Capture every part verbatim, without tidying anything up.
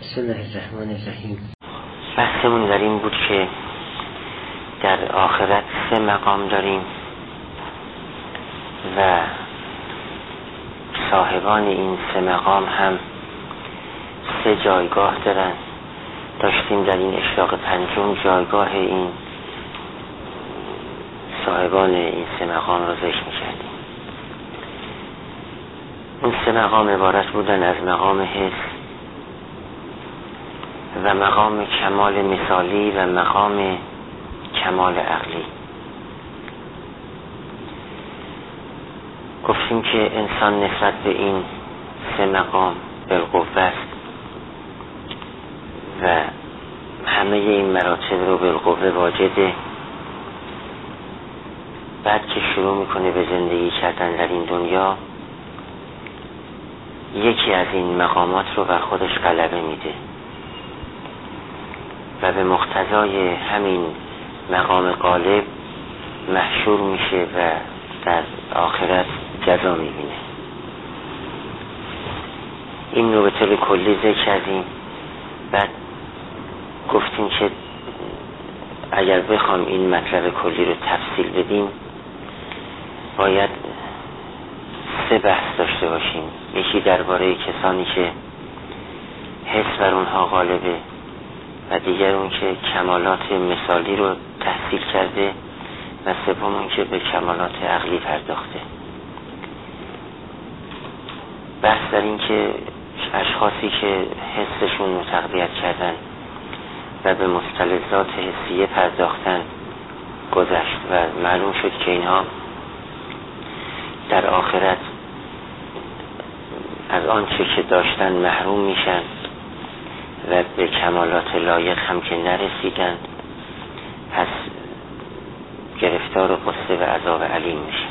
بسم الله الرحمن الرحیم. بحثمون در این بود که در آخرت سه مقام داریم و صاحبان این سه مقام هم سه جایگاه دارن. داشتیم در این اشراق پنجم جایگاه این صاحبان این سه مقام را ذکر می‌کردیم. این سه مقام عبارت بودن از مقام حس و مقام کمال مثالی و مقام کمال عقلی. گفتیم که انسان نسبت به این سه مقام بالقوه است و همه این مراتب رو بالقوه واجده. بعد که شروع میکنه به زندگی کردن در این دنیا، یکی از این مقامات رو بر خودش غلبه میده و به مقتضای همین مقام غالب محشور میشه و در آخرت جزا میبینه. این رو به طور کلی ذکر کردیم. بعد گفتیم که اگر بخوام این مطلب کلی رو تفصیل بدیم باید سه بحث داشته باشیم. یکی درباره کسانی که حس بر اونها غالبه و دیگر اون که کمالات مثالی رو تحصیل کرده و سوم اون که به کمالات عقلی پرداخته. بحث در این که اشخاصی که حسشون رو تقویت کردن و به مستلزات حسیه پرداختن گذشت و معلوم شد که اینها در آخرت از آنچه که داشتن محروم میشن و به کمالات لایق هم که نرسیدن، پس گرفتار و غصه و عذاب علیم میشن.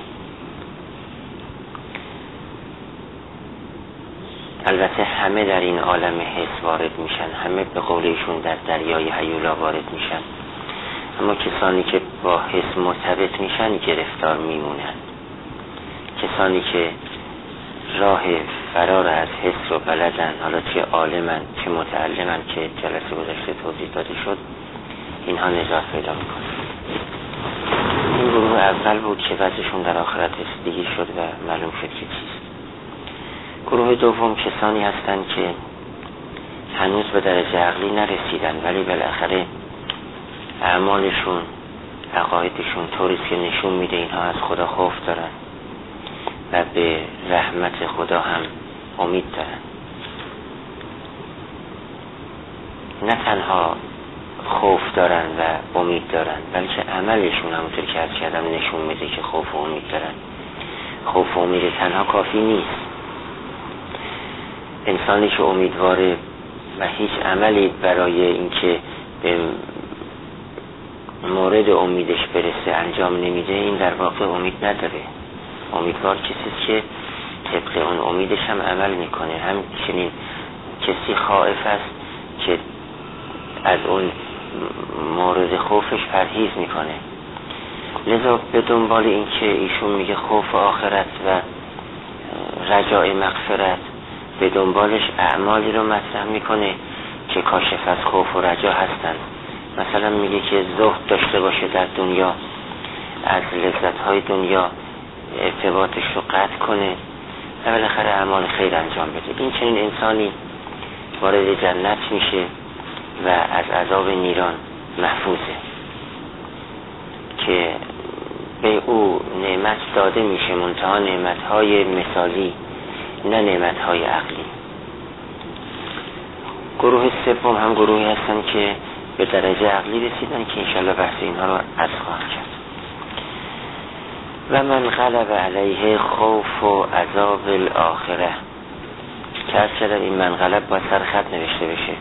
البته همه در این عالم حس وارد میشن، همه به قول ایشون در دریای هیولا وارد میشن، اما کسانی که با حس مرتبط میشن گرفتار میمونن. کسانی که راه فرار از حس رو بلدن، حالا چه عالمن چه متعلمن که جلسه گذشته توضیح داده شد، اینها نجات پیدا میکنن. این گروه اول بود که وضعشون در آخرت رسیدگی شد و معلوم شد که چیست. گروه دوم کسانی هستند که هنوز به درجه عقلی نرسیدن ولی بالاخره اعمالشون، عقایدشون طوریست که نشون میده اینها از خدا خوف دارن و به رحمت خدا هم امید دارن. نه تنها خوف دارن و امید دارن بلکه عملشون همونطور که عرض کردم نشون میده که خوف و امید دارن. خوف و امید تنها کافی نیست. انسانی که امیدواره و هیچ عملی برای اینکه به مورد امیدش برسه انجام نمیده، این در واقع امید نداره. امیدوار کسی که طبق اون امیدش هم عمل میکنه. همچنین کسی خائف است که از اون مورد خوفش پرهیز میکنه. لذا به دنبال این که ایشون میگه خوف آخرت و رجاء مغفرت، به دنبالش اعمالی رو مطرح میکنه که کاشف از خوف و رجا هستن. مثلا میگه که زهد داشته باشه در دنیا، از لذت‌های دنیا ارتباطش رو قطع کنه و بالاخره اعمال خیر انجام بده. این چنین انسانی وارد جنت میشه و از عذاب نیران محفوظه که به او نعمت داده میشه، منتها نعمت‌های مثالی نه نعمت‌های عقلی. گروه سوم هم گروهی هستن که به درجه عقلی رسیدن که انشالله بحث اینها رو از خواهم کرد. و من غلب علیه خوف و عذاب الاخره، که از چرا این من غلب باید سر خط نوشته بشه،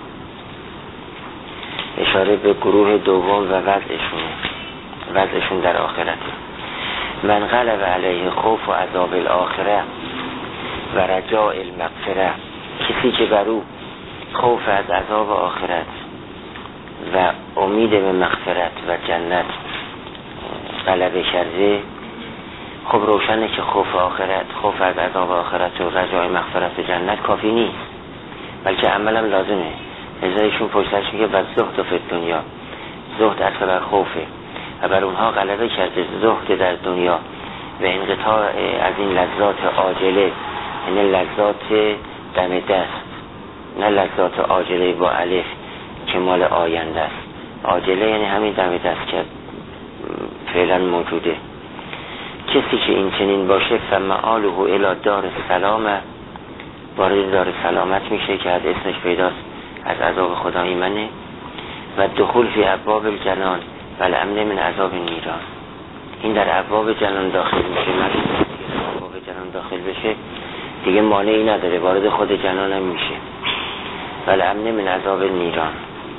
اشاره به گروه دوم و وضعشونه، وضعشون در آخرته. من غلب علیه خوف و عذاب الاخره و رجاء المغفره، کسی که بر او خوف از عذاب آخرت و امید به مغفرت و جنت غلبه کرده، خب روشنه که خوف آخرت، خوف از عذاب آخرت و رجاء مغفرت و جنت کافی نیست، بلکه عملم لازمه. ازایشون پشتش میگه بس زهد فی دنیا، زهد اصل بر خوفه و بر اونها غلبه کرده زهد در دنیا و انقطاع از این لذات عاجله، یعنی لذات دم دست، نه لذات عاجله با الف که مال آینده است. عاجله یعنی همین دم دست که فعلا موجوده. کسی که این چنین باشه فمعاله الی دار السلام، وارد دار سلامت میشه که از اسمش پیداست، از عذاب خدا ایمنه. و دخول فی ابواب الجنان و الامن من عذاب نیران، این در ابواب جنان داخل میشه. مریض در ابواب جنان داخل بشه دیگه مانعی نداره، وارد خود جنان هم میشه. و الامن من عذاب نیران.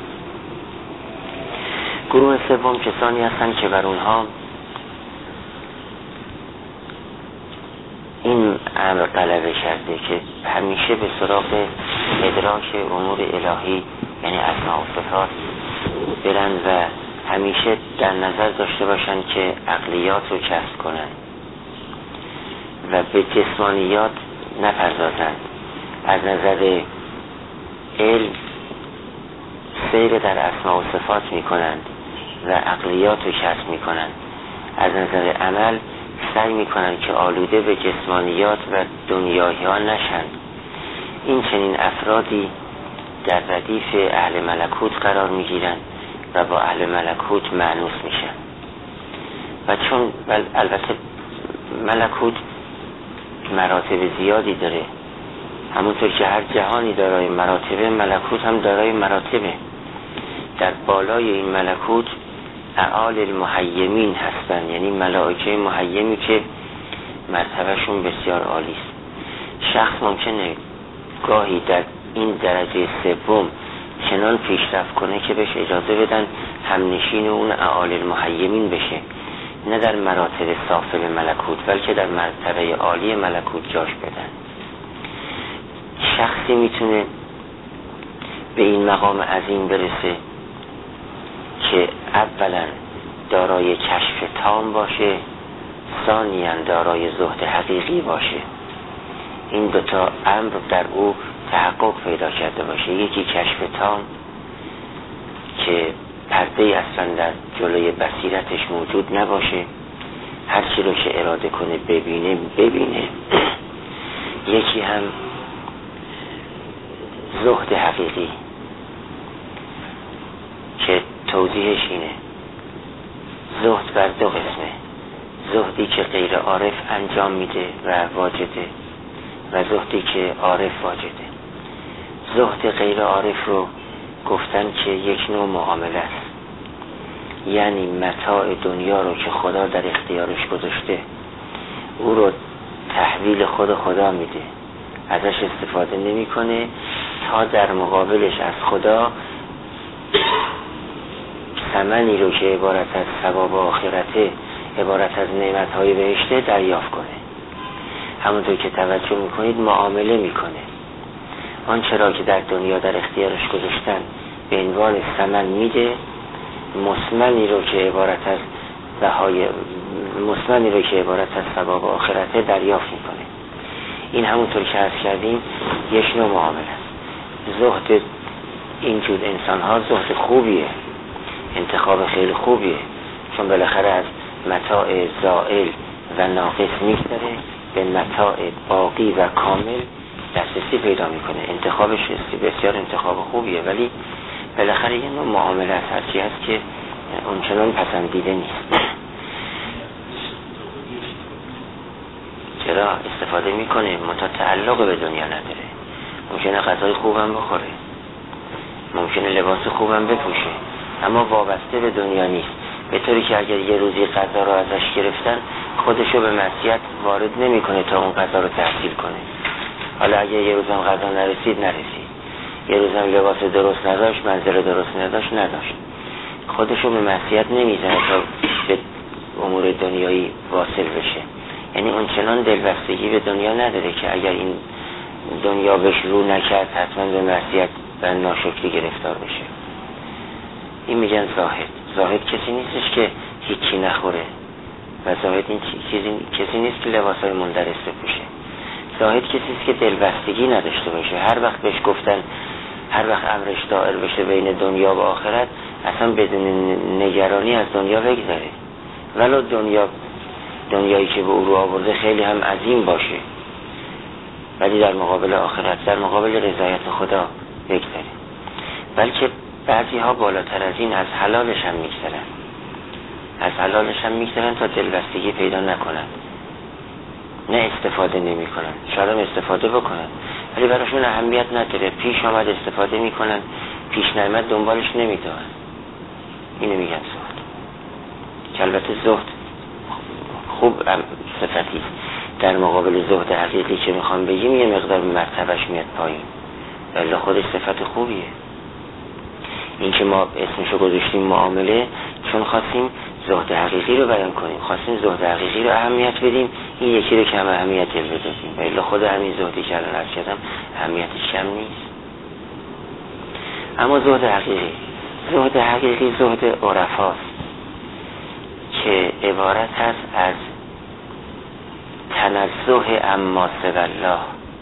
گروه سوم کسانی هستن که بر اونها این امر غلبه کرده که همیشه به سراغ ادراک امور الهی یعنی اسماء و صفات برن و همیشه در نظر داشته باشن که عقلیات رو کسب کنن و به جسمانیات نپردازن. از نظر علم سیر در اسماء و صفات میکنند و عقلیات رو کسب میکنند. از نظر عمل سعی میکنن که آلوده به جسمانیات و دنیایی ها نشن. این چنین افرادی در ردیف اهل ملکوت قرار میگیرن و با اهل ملکوت مانوس میشن. و چون البته ملکوت مراتب زیادی داره، همونطور که هر جهانی دارای مراتبه، ملکوت هم دارای مراتبه. در بالای این ملکوت اعال المحیمین هستن، یعنی ملائکه محیمی که مرتبهشون بسیار عالی است. شخص ممکنه گاهی در این درجه سوم چنان پیشرفت کنه که بهش اجازه بدن همنشین اون اعال المحیمین بشه، نه در مراتب سافل ملکوت بلکه در مرتبه عالی ملکوت جاش بدن. شخصی میتونه به این مقام عظیم برسه که اولا دارای کشف تام باشه، ثانیاً دارای زهد حقیقی باشه. این دوتا امر در او تحقق پیدا کرده باشه. یکی کشف تام که پرده اصلا در جلوی بصیرتش موجود نباشه، هر چی رو که اراده کنه ببینه ببینه. یکی هم زهد حقیقی که توضیحش اینه. زهد بر دو قسمه، زهدی که غیر عارف انجام میده و واجده و زهدی که عارف واجده. زهد غیر عارف رو گفتن که یک نوع معامله است، یعنی متاع دنیا رو که خدا در اختیارش گذاشته او رو تحویل خود خدا میده، ازش استفاده نمی کنه تا در مقابلش از خدا ثمنی رو که عبارت از ثواب آخرته، عبارت از نعمت‌های بهشته دریافت کنه. همونطور که توجه میکنید معامله میکنه. آنچه را که در دنیا در اختیارش گذاشتن به عنوان ثمن میده، مثمنی رو که عبارت از بهای مثمنی رو که عبارت از ثواب آخرته دریافت میکنه. این همونطور که عرض کردیم یک نوع معامله است. زهد اینجور انسان ها زهد خوبیه، انتخاب خیلی خوبیه، چون بالاخره از متاع زائل و ناقص میگذره به متاع باقی و کامل دسترسی پیدا میکنه. انتخابش بسیار انتخاب خوبیه، ولی بالاخره یه نوع معامله است، هرچی هست که اونچنان پسندیده نیست. چرا استفاده میکنه؟ منتها تعلق به دنیا نداره. ممکنه غذای خوبم بخوره، ممکنه لباس خوبم بپوشه، اما وابسته به دنیا نیست، به طوری که اگر یه روزی غذا رو ازش گرفتن خودشو به معصیت وارد نمیکنه تا اون غذا رو تحصیل کنه. حالا اگر یه روزم غذا نرسید نرسید، یه روزم لباس درست نداشت، منظر درست نداشت نداشت، خودشو به معصیت نمیزنه تا به امور دنیایی واصل بشه. یعنی اون چنان دلبستگی به دنیا نداره که اگر این دنیا بهش رو نکرد حتما به معصیت و ناشکری گرفتار بشه. این میگن زاهد. زاهد کسی نیستش که هیچی نخوره و زاهد این کسی نیست که لباسای مندرس بپوشه. زاهد کسی است که دلبستگی نداشته باشه. هر وقت بهش گفتن هر وقت امرش دائر بشه بین دنیا و آخرت اصلا بدون نگرانی از دنیا بگذره، ولو دنیا دنیایی که به او رو آورده خیلی هم عظیم باشه، ولی در مقابل آخرت، در مقابل رضایت خدا بگذره. بلکه بعضی ها بالاتر از این از حلالش هم میگذرن، از حلالش هم میگذرن تا دلبستگی پیدا نکنن، نه استفاده نمی کنن، شاید هم استفاده بکنن ولی براشون اهمیت نداره، پیش آمد استفاده میکنن، پیش نیامد دنبالش نمیدونن. اینو میگن زهد، که البته زهد خوب صفتیست، در مقابل زهد حقیقی که میخوام بگیم یه مقدار مرتبهش میاد پایین، ولی خودش صفت خوبیه. این که ما اسمشو گذاشتیم معامله چون خواستیم زهد حقیقی رو بیان کنیم، خواستیم زهد حقیقی رو اهمیت بدیم، این یکی رو کم اهمیت بدیم، ولی خود همین زهدی که الان عرض کردم اهمیتش کم نیست. اما زهد حقیقی، زهد حقیقی زهد عرفاست که عبارت هست از تنزه اما سوی الله،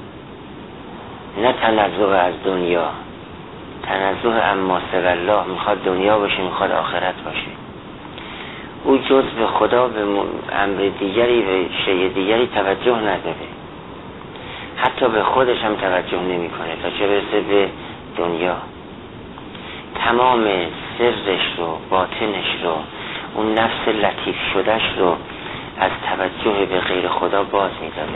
نه تنزه از دنیا، تنزه اما سوی الله، میخواد دنیا باشه میخواد آخرت باشه. او جز به خدا به امر دیگری به شیء دیگری توجه نداره، حتی به خودش هم توجه نمی کنه تا چه برسه به دنیا. تمام سرش رو، باطنش رو، اون نفس لطیف شدهش رو از توجه به غیر خدا باز می‌داره،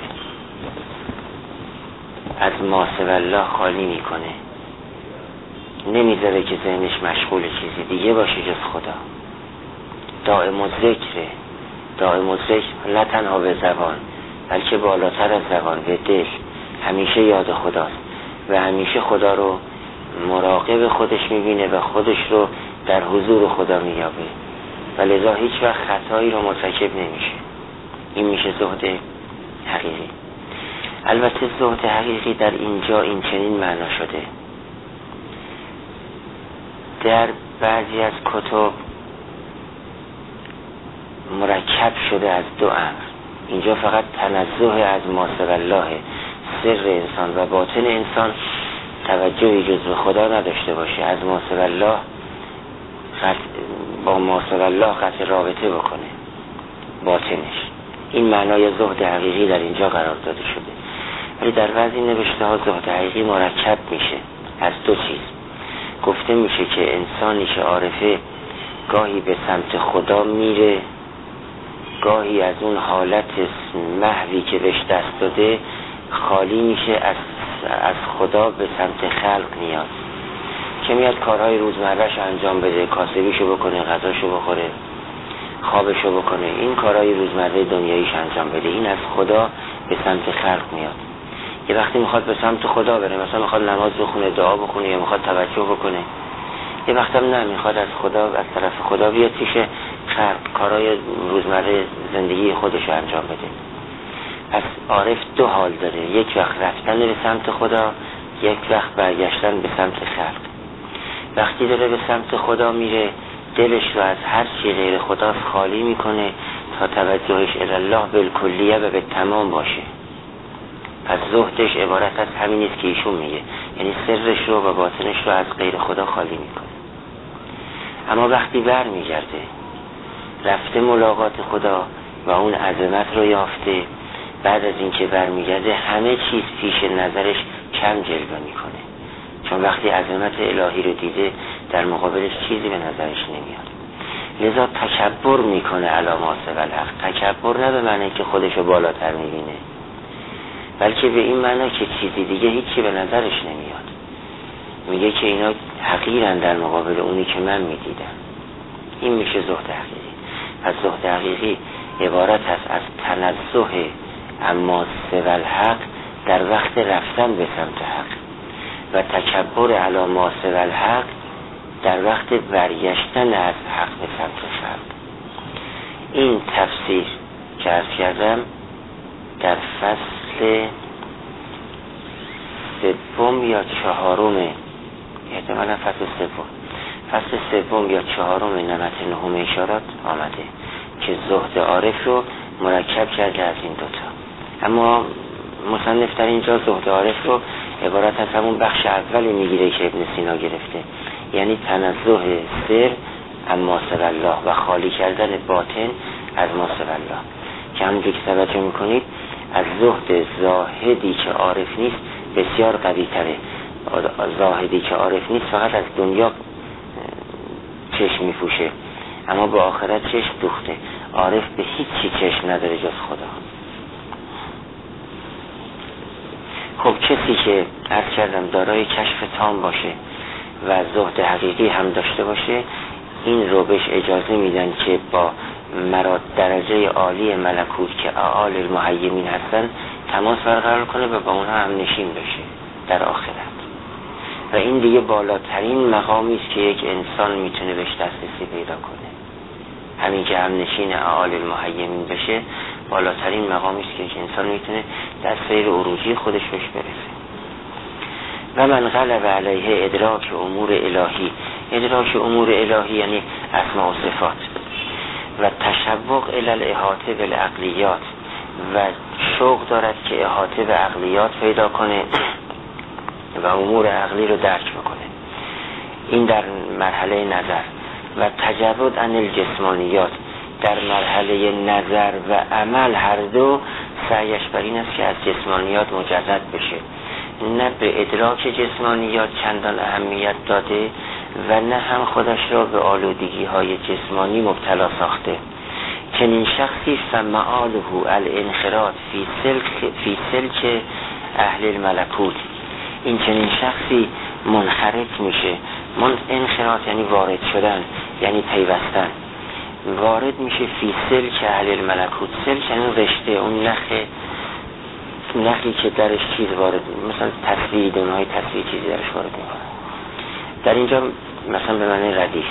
از ما سوی الله خالی میکنه، نمیذاره که ذهنش مشغول چیزی دیگه باشه جز خدا. دائم الذکره، دائم الذکر نه تنها به زبان بلکه بالاتر از زبان به دل، همیشه یاد خداست و همیشه خدا رو مراقب خودش میبینه و خودش رو در حضور خدا مییابه و لذا هیچ وقت خطایی رو مرتکب نمیشه. این میشه زهد حقیقی. البته زهد حقیقی در اینجا این چنین معنا شده، در بعضی از کتب مرکب شده از دو امر. اینجا فقط تنزه از ما سوی الله، سر انسان و باطن انسان توجهی جز به خدا نداشته باشه، از ما سوی الله با ما سوی الله قطع رابطه بکنه باطنش. این معنای زهد حقیقی در اینجا قرار داده شده. ولی در بعضی نوشته ها زهد حقیقی مرکب میشه از دو چیز. گفته میشه که انسانی که عارفه گاهی به سمت خدا میره، گاهی از اون حالت محوی که بهش دست داده خالی میشه، از از خدا به سمت خلق میاد که میاد کارهای روزمرهش انجام بده، کاسبیشو بکنه، غذاشو بخوره، خوابشو بکنه، این کارهای روزمره دنیاییش انجام بده. این از خدا به سمت خلق میاد. یه وقتی میخواد به سمت خدا بره، مثلا میخواد نماز بخونه، دعا بکنه یا میخواد توجه بکنه. یه وقت هم نه، میخواد از خدا، از طرف خدا بیاد پیش خلق، کارهای روزمره زندگی خودشو انجام بده. پس عارف دو حال داره، یک وقت رفتن به سمت خدا، یک وقت برگشتن به سمت خلق. وقتی داره به سمت خدا میره، دلش رو از هر چی غیر خدا خالی میکنه تا توجهش الی الله بالکلیه و به تمام باشه. پس زهدش عبارت از همین است که ایشون میگه، یعنی سرش رو و باطنش رو از غیر خدا خالی میکنه. اما وقتی بر میگرده، رفته ملاقات خدا و اون عظمت رو یافته، بعد از این که بر میگرده همه چیز پیش نظرش کم جلوه میکنه، چون وقتی عظمت الهی رو دیده در مقابلش چیزی به نظرش نمیاد. لذا تکبر میکنه علی ما سوی الحق. تکبر نه به معنی که خودشو بالاتر میبینه، بلکه به این معنی که چیزی دیگه هیچی به نظرش نمیاد. میگه که اینا حقیرن در مقابل اونی که من میدیدم. این میشه زهد حقیقی. پس زهد حقیقی عبارت هست از تنزه اما سوی الحق در وقت رفتن به سمت حق و تکبر علی ما سوی الحق در وقت برگشتن از حق به سمت خلق. این تفسیر که عرض کردم در فصل سوم یا چهارم، احتمالا فصل سوم فصل سوم یا چهارم نمط نهم اشارات آمده که زهد عارف رو مرکب کرده از این دوتا. اما مصنف در اینجا زهد عارف رو عبارت از همون بخش اول میگیره که ابن سینا گرفته، یعنی تنزه سر اما سوی الله و خالی کردن باطن از ما سوی الله، که همونجور که توجه میکنید از زهد زاهدی که عارف نیست بسیار قوی تره. زاهدی که عارف نیست فقط از دنیا چشم میپوشه، اما به آخرت چشم دوخته. عارف به هیچ چی چشم نداره جز خدا. خب کسی که عرض کردم دارای کشف تام باشه و زهد حقیقی هم داشته باشه، این رو بهش اجازه میدن که با مراد درجه عالی ملکوت که اعال المحیمین هستن تماس برقرار کنه و با اونها هم نشین بشه در آخرت. و این دیگه بالاترین مقامی است که یک انسان میتونه بهش دسترسی پیدا کنه. همین که هم نشین اعال المحیمین بشه بالاترین مقامی است که یک انسان میتونه در سیر عروجی خودش بهش برسه. و من غلب علیه ادراک امور الهی. ادراک امور الهی یعنی اسماء و صفات و تشوق الی الاحاطه بالعقلیات، و شوق دارد که احاطه به عقلیات پیدا کنه و امور عقلی رو درک بکنه. این در مرحله نظر. و تجرد عن الجسمانیات، در مرحله نظر و عمل هر دو سعیش بر این است که از جسمانیات مجرد بشه، نه به ادراک جسمانیات چندان اهمیت داده و نه هم خودش را به آلودگی های جسمانی مبتلا ساخته. چنین شخصی فمعاله الانخراط فی سلک فی سلک اهل الملکوت، این چنین شخصی منخرط میشه. من انخراط یعنی وارد شدن، یعنی پیوستن. وارد میشه فی سلک اهل الملکوت. سلک یعنی رشته، اون نخ نخی که درش چیز وارد، مثلا تصویر، دونهای تصویر چیزی درش وارد میکنه. در اینجا مثلا به معنی ردیف،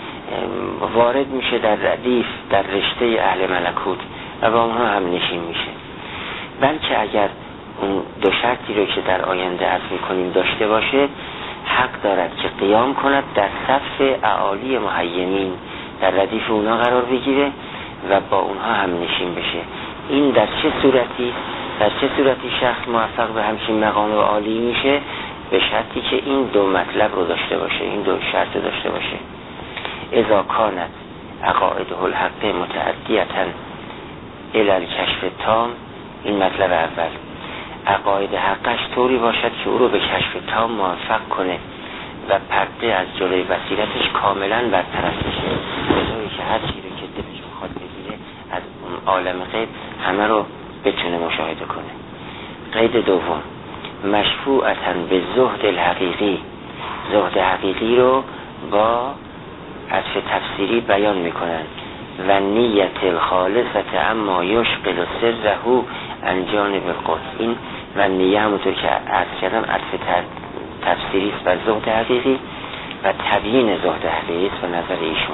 وارد میشه در ردیف، در رشته اهل ملکوت و با اونها هم نشین میشه. بلکه اگر اون دو شرطی رو که در آینده عرض میکنیم داشته باشه، حق دارد که قیام کند در صف اعالی محیمین، در ردیف اونها قرار بگیره و با اونها هم نشین بشه. این در چه صورتی در چه صورتی شخص موفق به همچین مقام عالی میشه؟ به شرطی که این دو مطلب رو داشته باشه، این دو شرط رو داشته باشه. اذا کانت عقائده الحق متعدیتا الی الکشف تام، این مطلب اول. عقاید حقش طوری باشد که او رو به کشف تام موفق کنه و پرده از جلوی بصیرتش کاملا برطرف بشه، به طوری که هر چیزی که دلش بخواد بگیره از عالم غیب همه رو بتونه مشاهده کنه. قید دوم، مشفوعتاً به زهد الحقیقی، زهد حقیقی رو با عطف تفسیری بیان میکنن. و نیت الخالصت اما یشغل سره عن جانب القدس. این و نیه همونطور که عرض کردم عطف تفسیری است بر زهد حقیقی و تبیین زهد حقیقی است به نظر ایشون.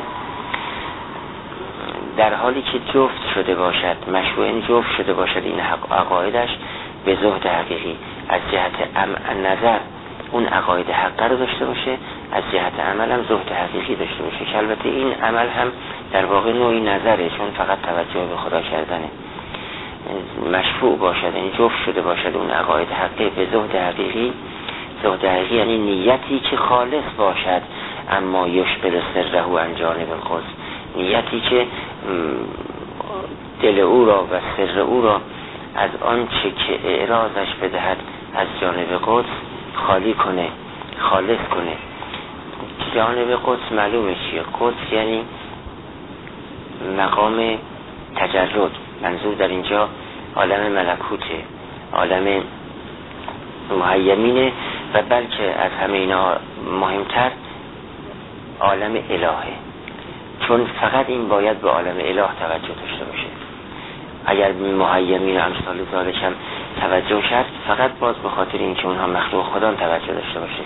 در حالی که جفت شده باشد، مشروعاً جفت شده باشد این عقایدش به زهد حقیقی، از جهت نظر اون عقاید حق رو داشته باشه، از جهت عمل هم زهد حقیقی داشته باشه، که البته این عمل هم در واقع نوعی نظره، چون فقط توجه به خدا کردنه. مشفوع باشد، این جفت شده باشد اون عقاید حقی به زهد حقیقی. زهد حقیقی یعنی نیتی که خالص باشد اما یشغل سره عن جانب القدس، نیتی که دل او را و سر او را از آنچه که اعراضش بدهد از جانب قدس خالی کنه، خالص کنه. جانب قدس معلومه چیه؟ قدس یعنی مقام تجرد. منظور در اینجا عالم ملکوته، عالم محیمینه و بلکه از همه اینا مهمتر عالم الهه، چون فقط این باید به عالم اله توجه داشته باشه. اگر محیمین و امثال ذالک هم توجه شد، فقط باز به خاطر اینکه اونها مخلوق خدا توجه داشته باشه.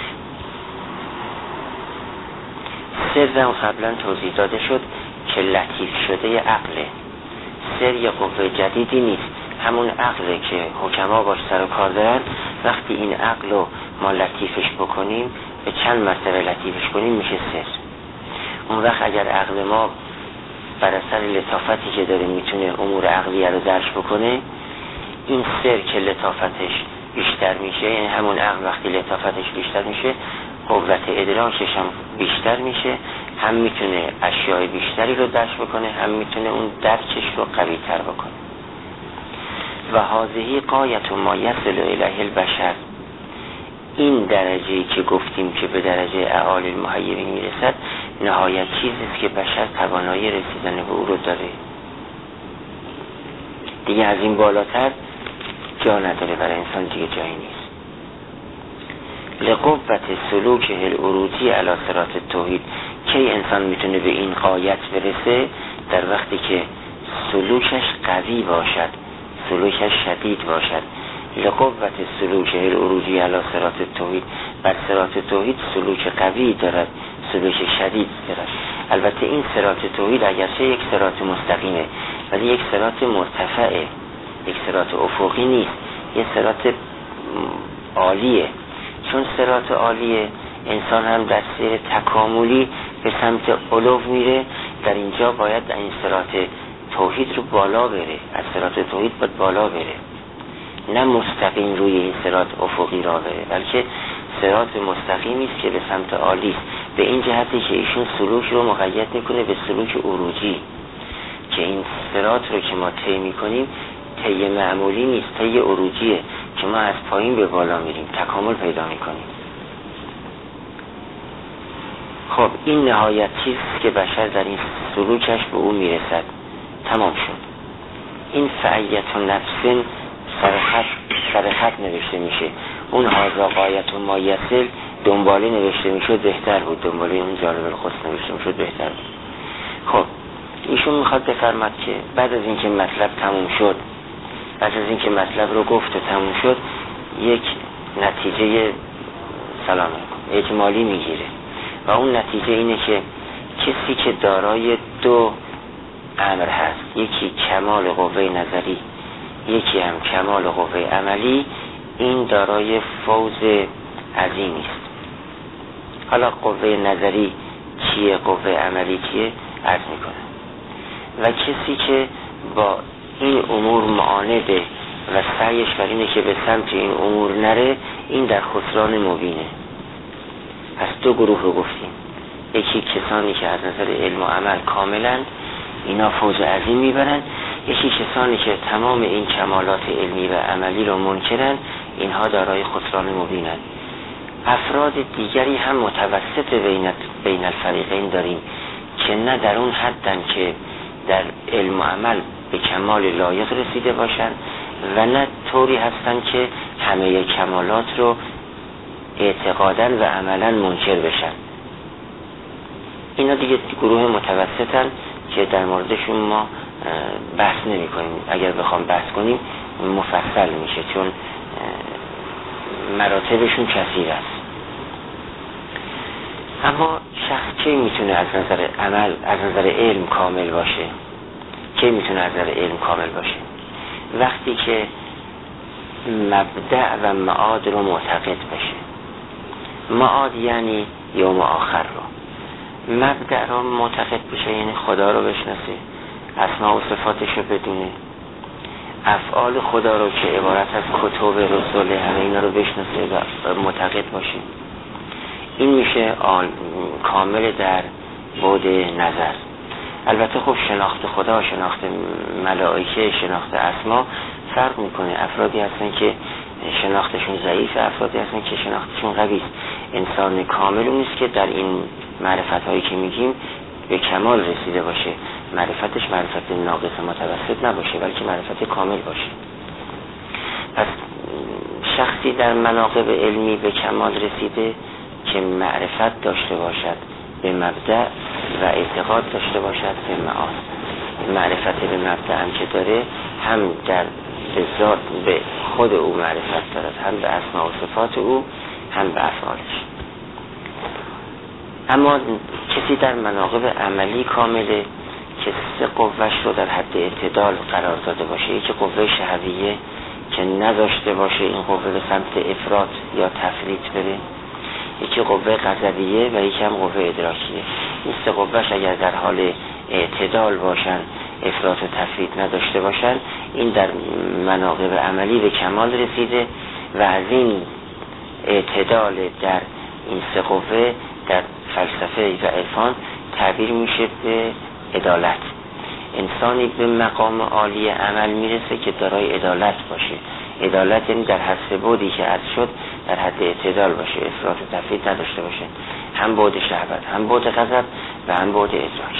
سر قبلا توضیح داده شد که لطیف شده عقله. سر یه قوه جدیدی نیست، همون عقله که حکما باش سر و کار دارن. وقتی این عقل رو ما لطیفش بکنیم، به چند مرتبه لطیفش کنیم، میشه سر. اون وقت اگر عقل ما بر اثر لطافتی که داره میتونه امور عقلیه رو درک بکنه، این سر که لطافتش بیشتر میشه، یعنی همون عقل وقتی لطافتش بیشتر میشه قوت ادراکش هم بیشتر میشه، هم میتونه اشیاء بیشتری رو درک بکنه، هم میتونه اون درکش رو قوی تر بکنه. و هذه غایت ما یصل الیه البشر، این درجه‌ای که گفتیم که به درجه اعالی المحیبین میرسد نهایت چیزی است که بشر توانایی رسیدن به او رو داره. دیگه از این بالاتر جا نداره برای انسان، دیگه جایی نیست. لقوت سلوک العروجی علی صراط التوحید، کی انسان میتونه به این غایت برسه؟ در وقتی که سلوکش قوی باشد، سلوکش شدید باشد. لقوت سلوک العروجی علی صراط التوحید، بر صراط توحید سلوک قوی دارد، سلوک شدید دارد. البته این صراط توحید اگرچه یک صراط مستقیمه ولی یک صراط مرتفعه، یک صراط افقی نیست، یک صراط عالیه. چون صراط عالیه انسان هم در سیر تکاملی به سمت علو میره، در اینجا باید این صراط توحید رو بالا بره، از صراط توحید باید بالا بره، نه مستقیم روی این صراط افقی را بره، بلکه صراط مستقیمی است که به سمت عالی است. به این جهتی که ایشون سلوک رو مقید میکنه به سلوک عروجی، که این صراط رو که ما طی میکنیم طی معمولی نیست، طی عروجیه که ما از پایین به بالا میریم، تکامل پیدا میکنیم. خب این نهایت چیزی که بشر در این سلوکش به اون میرسد. تمام شد. این فعیت و نفس سرخط سرخط نوشته میشه، اون هازا غایت و ما یصل دنباله نوشته میشد بهتر بود، دنباله اون جالب الخص نوشته میشد بهتر بود. خب ایشون میخواد بفرماد که بعد از اینکه مطلب تموم شد، بعد از اینکه مطلب رو گفت و تموم شد، یک نتیجه سلام اجمالی میگیره و اون نتیجه اینه که کسی که دارای دو امر هست، یکی کمال قوه نظری، یکی هم کمال قوه عملی، این دارای فوز عظیمی است. حالا قوه نظری چیه، قوه عملی چیه عرض میکنه. و کسی که با این امور معانده و سعیش بر اینه که به سمت این امور نره، این در خسران مبینه. پس دو گروه رو گفتیم، یکی کسانی که از نظر علم و عمل کاملن، اینا فوز عظیم میبرن، یکی کسانی که تمام این کمالات علمی و عملی رو منکرن، اینها دارای خسران مبینن. افراد دیگری هم متوسط بین بین الفریقین داریم که نه در اون حدن که در علم و عمل به کمال لایق رسیده باشن و نه طوری هستن که همه کمالات رو اعتقاداً و عملاً منکر بشن. اینا دیگه گروه متوسطن که در موردشون ما بحث نمی کنیم. اگر بخوام بحث کنیم مفصل میشه، چون مراتبشون کثیر است. اما شخص کی میتونه از نظر عمل، از نظر علم کامل باشه؟ کی میتونه از نظر علم کامل باشه؟ وقتی که مبدأ و معاد رو معتقد بشه. معاد یعنی یوم آخر رو، مبدأ رو معتقد بشه یعنی خدا رو بشناسه، اسماء و صفاتش رو بدونه، افعال خدا رو که عبارت از کتب رسول همه اینا رو بشناسه و معتقد باشه. این میشه کامل در بعد نظر. البته خب شناخت خدا، شناخت ملائکه، شناخت اسما فرق میکنه. افرادی هستن که شناختشون ضعیفه، افرادی هستن که شناختشون قوی است. انسان کامل اون است که در این معرفت هایی که میگیم به کمال رسیده باشه، معرفتش معرفت ناقص متوسط نباشه بلکه معرفت کامل باشه. پس شخصی در مناقب علمی به کمال رسیده که معرفت داشته باشد به مبدأ و اعتقاد داشته باشد به معاد. معرفت به مبدأ هم که داره، هم در به ذات به خود او معرفت دارد، هم به اسماء و صفات او، هم به افعالش. اما کسی در مناقب عملی کامله که سه قوهش رو در حد اعتدال قرار داده باشه، یکی قوه شهویه که نداشته باشه این قوه به سمت افراط یا تفریط بره، یکی قوه غضبیه و یکی هم قوه ادراکیه. این سه قوهش اگر در حال اعتدال باشن، افراط و تفریط نداشته باشن، این در مناقب عملی به کمال رسیده و از این اعتدال در این سه قوه در فلسفه و عرفان تعبیر میشه به عدالت. انسانی به مقام عالی عمل میرسه که دارای عدالت باشه. عدالت یعنی در هر بعدی که عرض شد در حد اعتدال باشه، افراط و تفریط نداشته باشه، هم بعد شهوت، هم بعد غضب و هم بعد ادراک.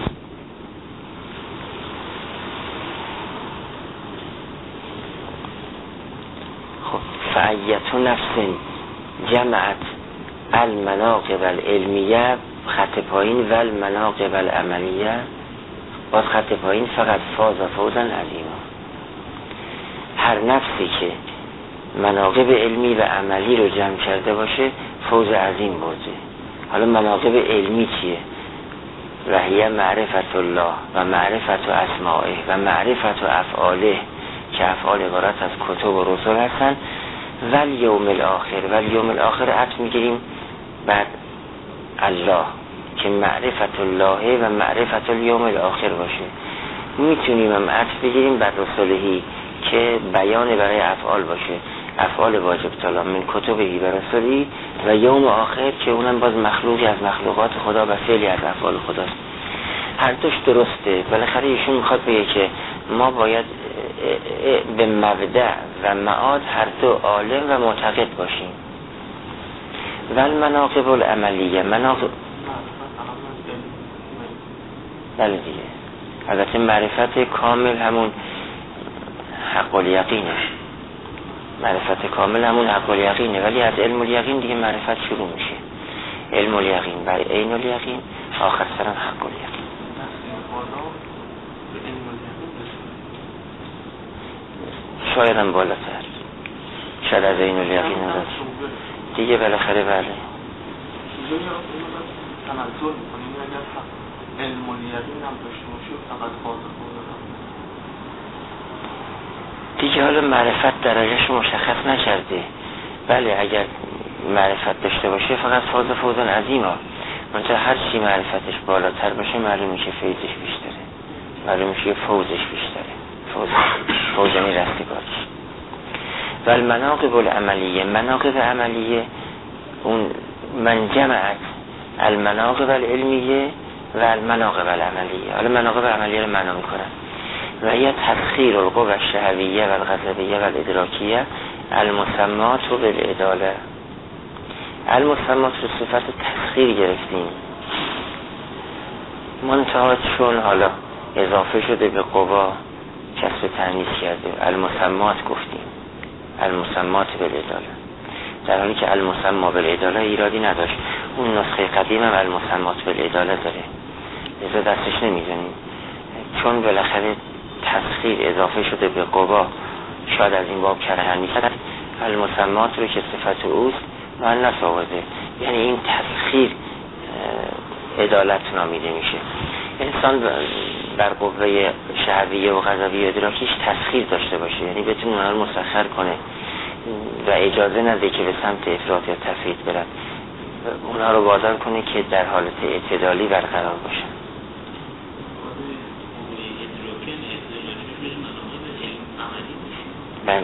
خب فایت نفس جمعت المناقب العلمیه، خط پایین و المناقب العملیه، باز خط پایین فقط فاز و فوزا عظیما. هر نفسی که مناقب علمی و عملی رو جمع کرده باشه فوز عظیم برده. حالا مناقب علمی چیه؟ و هی معرفت الله و معرفت و اسمائه و معرفت و افعاله، که افعال عبارت از کتب و رسول هستن، و الیوم الاخر. و الیوم الاخر عطف میگیریم بعد الله که معرفت الله و معرفت الیوم الاخر باشه. میتونیم هم عطف بگیریم بر رسولهی که بیان برای افعال باشه، افعال واجب طلا من کتبهی و رسولی، و یوم آخر که اونم باز مخلوقی از مخلوقات خدا و فعلی از افعال خداست. هر دوش درسته. بالاخره ایشون میخواد بگه که ما باید به مبدأ و معاد هر دو عالم و معتقد باشیم. و المناقب العملیه، مناقب بله دیگه، البته معرفت کامل همون حق الیقینه، معرفت کامل همون حق الیقینه، ولی از علم الیقین دیگه معرفت شروع میشه. علم الیقین و عین الیقین، آخر سرم حق الیقین. شاید هم بالاتر، شاید از عین الیقین هم دیگه بالاخره. بله تنزل میکنیم اگر علم الیقین هم داشته باشه فقط فاضل دیگه. حالا معرفت درجهش مشخص نکرده. بله اگر معرفت داشته باشه فقط فاز فوزن عظیما، منتها هر چی معرفتش بالاتر باشه معلوم میشه فیضش بیشتره، معلوم میشه فوزش بیشتره، فوز فوزنی رستگارش. و المناقب العملیه، مناقب عملیه اون من جمعت المناقب العلمیه و المناقب العملیه. حالا مناقب عملیه رو معنا میکنن و هي تسخیر القوى الشهویه و الغضبیه و الادراکیه المسمات و بالعداله. المسمات رو صفت تسخیر گرفتیم، منتها چون حالا اضافه شده به قوا کسب تأنیث کرده، المسمات گفتیم، المسمات بالعداله، در حالی که المسما بالعداله ایرادی نداشت. اون نسخه قدیم هم المسمات بالعداله داره، لذا دستش نمیزنیم، چون بالاخره تسخیر اضافه شده به قوا شاید از این باب کرهن نیست. المسمات رو که صفت اوست مؤنث آورده، یعنی این تسخیر عدالت نامیده میشه. انسان بر قوه شهویه و غضبیه و ادراکیش تسخیر داشته باشه، یعنی بتونه اونها رو مسخر کنه و اجازه نده که به سمت افراط یا تفرید برن، اونها رو وادار کنه که در حالت اعتدالی برقرار باشن. بله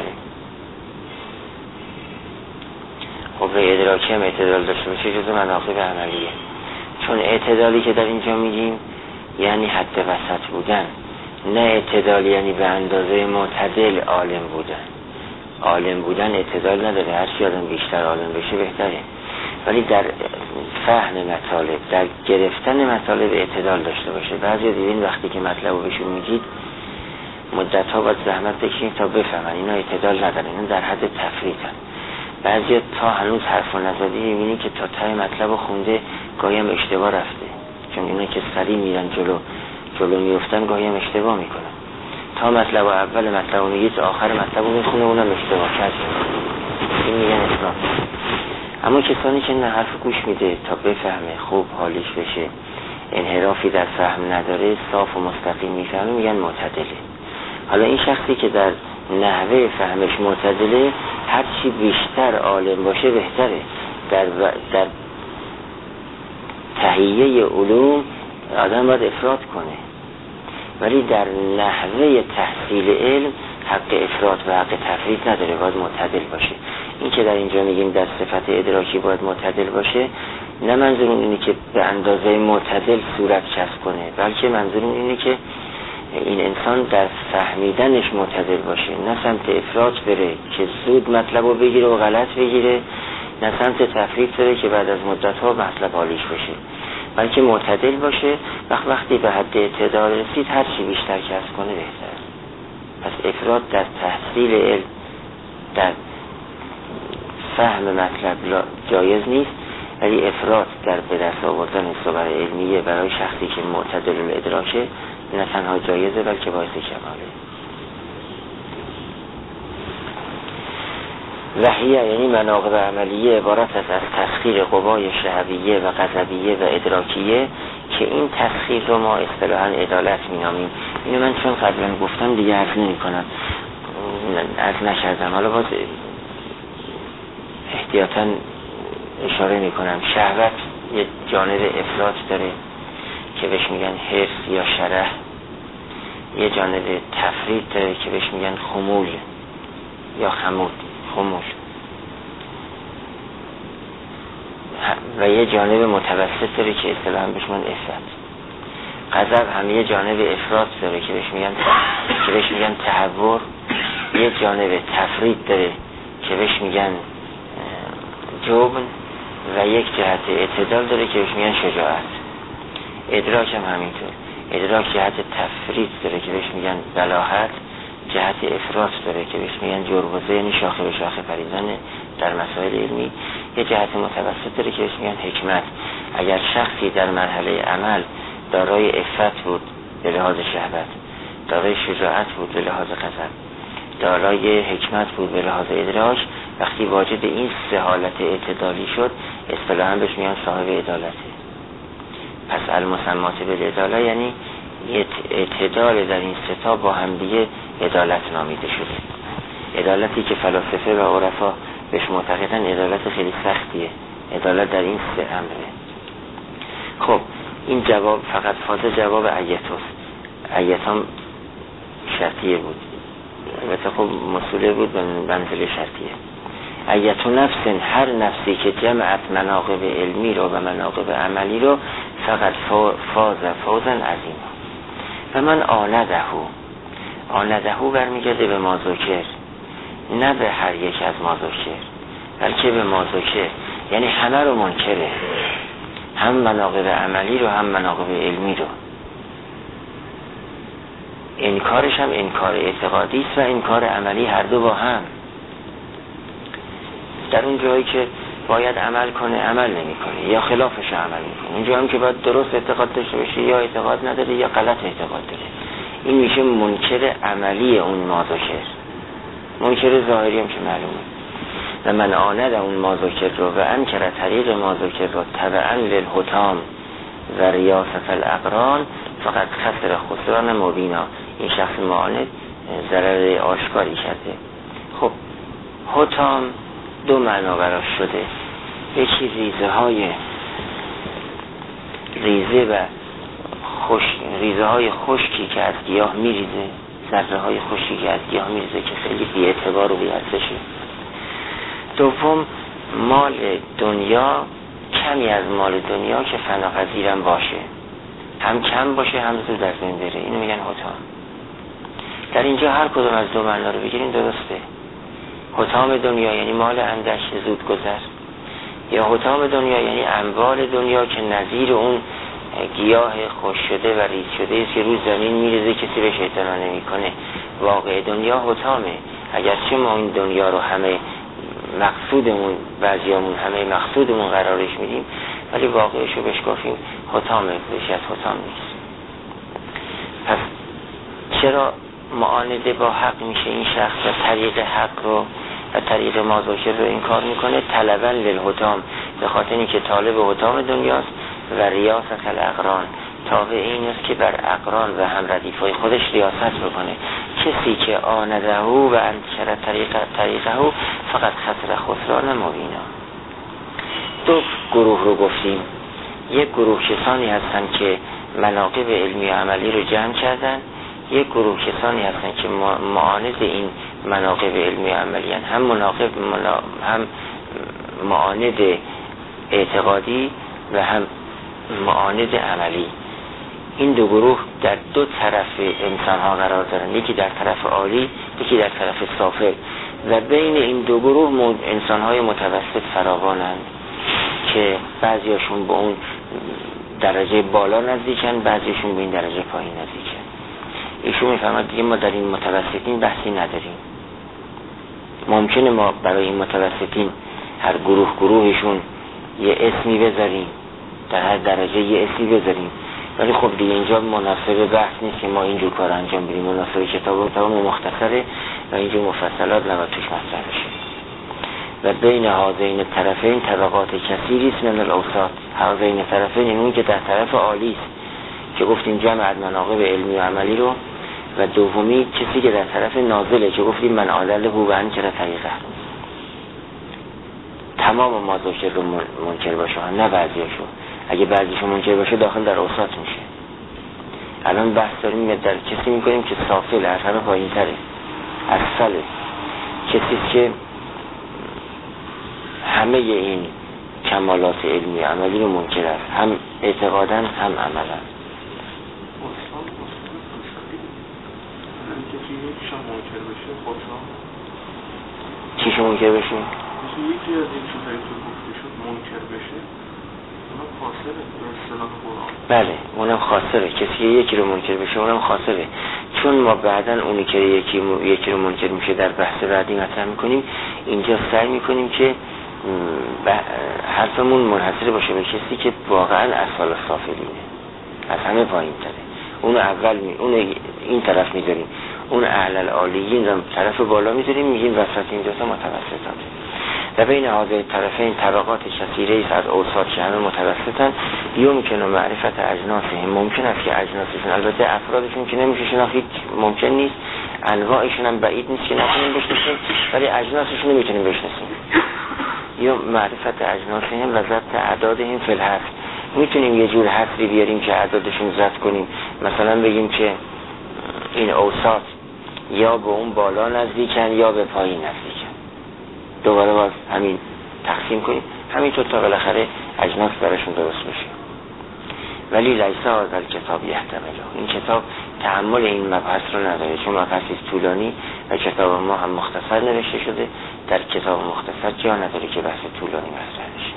قوه ادراکی هم اعتدال داشته باشه جزو مناقب عملیه، چون اعتدالی که در اینجا میگیم یعنی حد وسط بودن، نه اعتدال یعنی به اندازه معتدل عالم بودن. عالم بودن اعتدال نداره، هر چی آدم بیشتر عالم بشه بهتره، ولی در فهم مطالب، در گرفتن مطالب اعتدال داشته باشه. بعضی دیدین وقتی که مطلب رو بهشون میگید مدت ها باید زحمت بکشین تا بفهمن، اینا اعتدال ندارن، اینا در حد تفریطن. بعضی تا هنوز حرف و نزدی میبینی که تا ته مطلب رو خونده گاهی هم اشتباه رفته، چون اینا که سریع میرن جلو جلو میفتن گاهی هم اشتباه میکنن. تا مطلب اول مطلب رو میگید آخر مطلب رو میخونه اونم اشتباه کرد، این میگن افراط. اما کسانی که نه حرف گوش میده تا بفهمه خوب حالیش بشه، انحرافی در فهم نداره، صاف و مستقیم میفهمه، میگن معتدله. حالا این شخصی که در نحوه فهمش معتدله، هر چی بیشتر عالم باشه بهتره. در در تهیه علوم آدم باید افراط کنه، ولی در نحوه تحصیل علم حق افراط و حق تفرید نداره، باید معتدل باشه. این که در اینجا میگیم در صفت ادراکی باید معتدل باشه، نه منظورم اینه که به اندازه معتدل صورت کسب کنه، بلکه منظورم اینه که این انسان در فهمیدنش معتدل باشه، نه سمت افراط بره که زود مطلب رو بگیره و غلط بگیره، نه سمت تفرید بره که بعد از مدت ها مطلب حالیش بشه، بلکه معتدل باشه. وقت وقتی به حد اعتدال رسید هر چی بیشتر کسب کنه بهتر. پس افراط در تحصیل علم، در فهم مطلب جایز نیست، ولی افراط در به دست آوردن صور علمیه برای شخصی که معتدل الادراکه نه تنها جایزه بلکه باعث کماله. وحیه یعنی مناقب عملیه عبارت است از تسخیر قوای شهویه و غضبیه و ادراکیه که این تسخیر رو ما اصطلاحاً عدالت مینامیم. اینو من چون قبلا گفتم دیگه عرض نمی کنم، عرض نکردم، حالا باز احتیاطاً اشاره می کنم. شهوت یه جانب افراط داره که بهش میگن حرص یا شره، یه جانب تفرید داره که بهش میگن خمول یا خمول خمول، و یه جانب متوسط داره که اصطلاحاً بهش میگن عفت. غضب هم یه جانب افراط داره که بهش میگن که بهش میگن تهور، یه جانب تفرید داره که بهش میگن جبن، و یک جهت اعتدال داره که بهش میگن شجاعت. ادراک هم همینطور، ادراک جهت تفرید داره که بهش میگن بلاهت، جهت افراط داره که بهش میگن جربوزه، یعنی شاخه به شاخه پریدن در مسائل علمی. یه جهت متوسط داره که بهش میگن حکمت. اگر شخصی در مرحله عمل دارای عفت بود به لحاظ شهوت، دارای شجاعت بود به لحاظ غضب، دارای حکمت بود به لحاظ ادراک، وقتی واجد این سه حالت اعتدالی شد اصطلاحاً بهش میگن صاحب عدالته. پس المسمات بالعداله یعنی اعتدال در این سه تا با هم دیگه عدالت نامیده شده. عدالتی که فلاسفه و عرفا بهش معتقدن عدالت خیلی سختیه، عدالت در این سه امره. خب این جواب فقط فاز جواب ایتوست. ایتام شرطیه بود، البته خب مسئوله بود به منزل شرطیه. ایتو نفس، هر نفسی که جمعت مناقب علمی رو و مناقب عملی رو فقط فاز فوزا عظیما. و من آندهو، آندهو برمیگرده به مازوکر، نه به هر یک از مازوکر بلکه به مازوکر، یعنی همه رو منکره، هم مناقب عملی رو هم مناقب علمی رو. انکارش هم انکار اعتقادی است و انکار عملی، هر دو با هم. در اون جایی که باید عمل کنه عمل نمی کنه یا خلافش عمل میکنه، اون جایی هم که باید درست اعتقاد داشته باشه یا اعتقاد نداره یا غلط اعتقاد داره. این میشه منکر عملی اون مازوکر. منکر ظاهری هم که معلومه. و من آند اون مازوکر رو و انکر طریق مازوکر رو تبعا للحتام و ریاست الاقران فقط خسر خسران مبینا. این شخص معاند ضرر آشکاری کرده. خب حتام دو معنا براش شده، یکی ریزه های ریزه و خوش ریزه های خشکی که از گیاه میریزه، ذره های خشکی که از گیاه میریزه که خیلی بی اعتبار و بی ارزشه. دوم مال دنیا، کمی از مال دنیا که فناپذیرم باشه، هم کم باشه هم زود از بین بره، اینو میگن حتام. در اینجا هر کدوم از دو معنا رو بگیرین درسته. حتام دنیا یعنی مال اندک زود گذر، یا حتام دنیا یعنی اموال دنیا که نظیر اون گیاه خوش شده و ریز شده است که روی زمین میریزه کسی بهش اعتنا نمیکنه. واقع دنیا حتامه، اگرچه ما این دنیا رو همه مقصودمون، بعضیامون همه مقصودمون قرارش میدیم، ولی واقعش رو بشکافیم حتامه، بهش از حتام نیست. پس چرا معانده با حق میشه این شخص و طریق حق رو و طریق مازوکر رو این کار میکنه؟ طلبا للحتام، به خاطر اینکه طالب حتام دنیاست و ریاست الاقران، تابع این است که بر اقران و هم ردیفای خودش ریاست بکنه. کسی که آنده و انکر طریق طریقه فقط خسر خسران مبینا. دو گروه رو گفتیم. یک گروه کسانی هستن که مناقب علمی و عملی رو جمع کردن، یک گروه کسانی هستن که معاند این مناقب علمی و عملی هستن، هم مناقب هم معاند اعتقادی و هم معاند عملی. این دو گروه در دو طرف انسان ها قرار دارن، یکی در طرف عالی، یکی در طرف سافل، و بین این دو گروه انسان های متوسط فراوانند که بعضیاشون به اون درجه بالا نزدیکن، بعضیشون به این درجه پایین نزدیکن. ایشون میفهمد دیگه ما در این متوسطین بحثی نداریم. ممکنه ما برای این متوسطین هر گروه گروهشون یه اسمی بذاریم، در هر درجه یه اسمی بذاریم، ولی خب دیگه اینجا مناسب بحث نیست که ما اینجور کار انجام بدیم. مناسب کتاب تمام مختصره و اینجور مفصلات نباید توش مطرح بشه. و بین هذین طرفین طبقات کثیری است من الاوساط. هذین طرفین اون که در طرف عالی است که گفتیم جمع مناقب علمی و عملی رو، و دومی کسی که در طرف نازله که گفتیم من عادل هو و انکر طریقه. تمام ما ذکر رو منکر باشه، نه بعضیاشو. اگه بعضیشو منکر باشه داخل در اوساط میشه. الان بحث داریم در کسی میکنیم که سافل از همه پایین تره، اسفله، کسی که همه این کمالات علمی عملی رو منکر است، هم اعتقادا هم عملا. چیشو منکر بشه؟ یکی از این چیزایی که گفته شد منکر بشه، اونم خاسره به اصطلاح قرآن. بله اونم خاسره، کسی یکی رو منکر بشه اونم خاسره. چون ما بعدن اونی که یکی یکی رو منکر میشه در بحث بعدی مطرح میکنیم، اینجا سعی میکنیم که حرفمون منحصر باشه به کسی که واقعا اسفل السافلینه، از همه پایین تره. اون اول می اون این طرف میذاریم، اون اعلی العالیین رو طرف بالا میذاریم، میگیم وسط این دو تا متوسطاته. و بین هذین طرفین طبقات کثیره است از اوساط که همه متوسطن. یمکن معرفت اجناسهم، ممکن است که اجناسشون، البته افرادشون که نمیشه شناخت، ممکن نیست، انواعشون هم بعید نیست که نتونیم بشناسیم، ولی اجناسشون رو میتونیم بشناسیم. یا معرفت اجناسهم و ضبط اعدادهم فی الحصر، میتونیم یه جور حصری بیاریم که اعدادشون ضبط کنیم، مثلا بگیم که این اوساط یا به اون بالا نزدیکن یا به پایین نزدیکن، دوباره باز همین تقسیم کنیم، همینطور تا بالاخره اجناس براشون درست بشه. ولی لیس هذا الکتاب یحتمله، این کتاب تحمل این مبحث رو نداره، چون مبحثی طولانی و کتاب ما هم مختصر نوشته شده. در کتاب مختصر جا نداره که بحث طولانی مطرح بشه.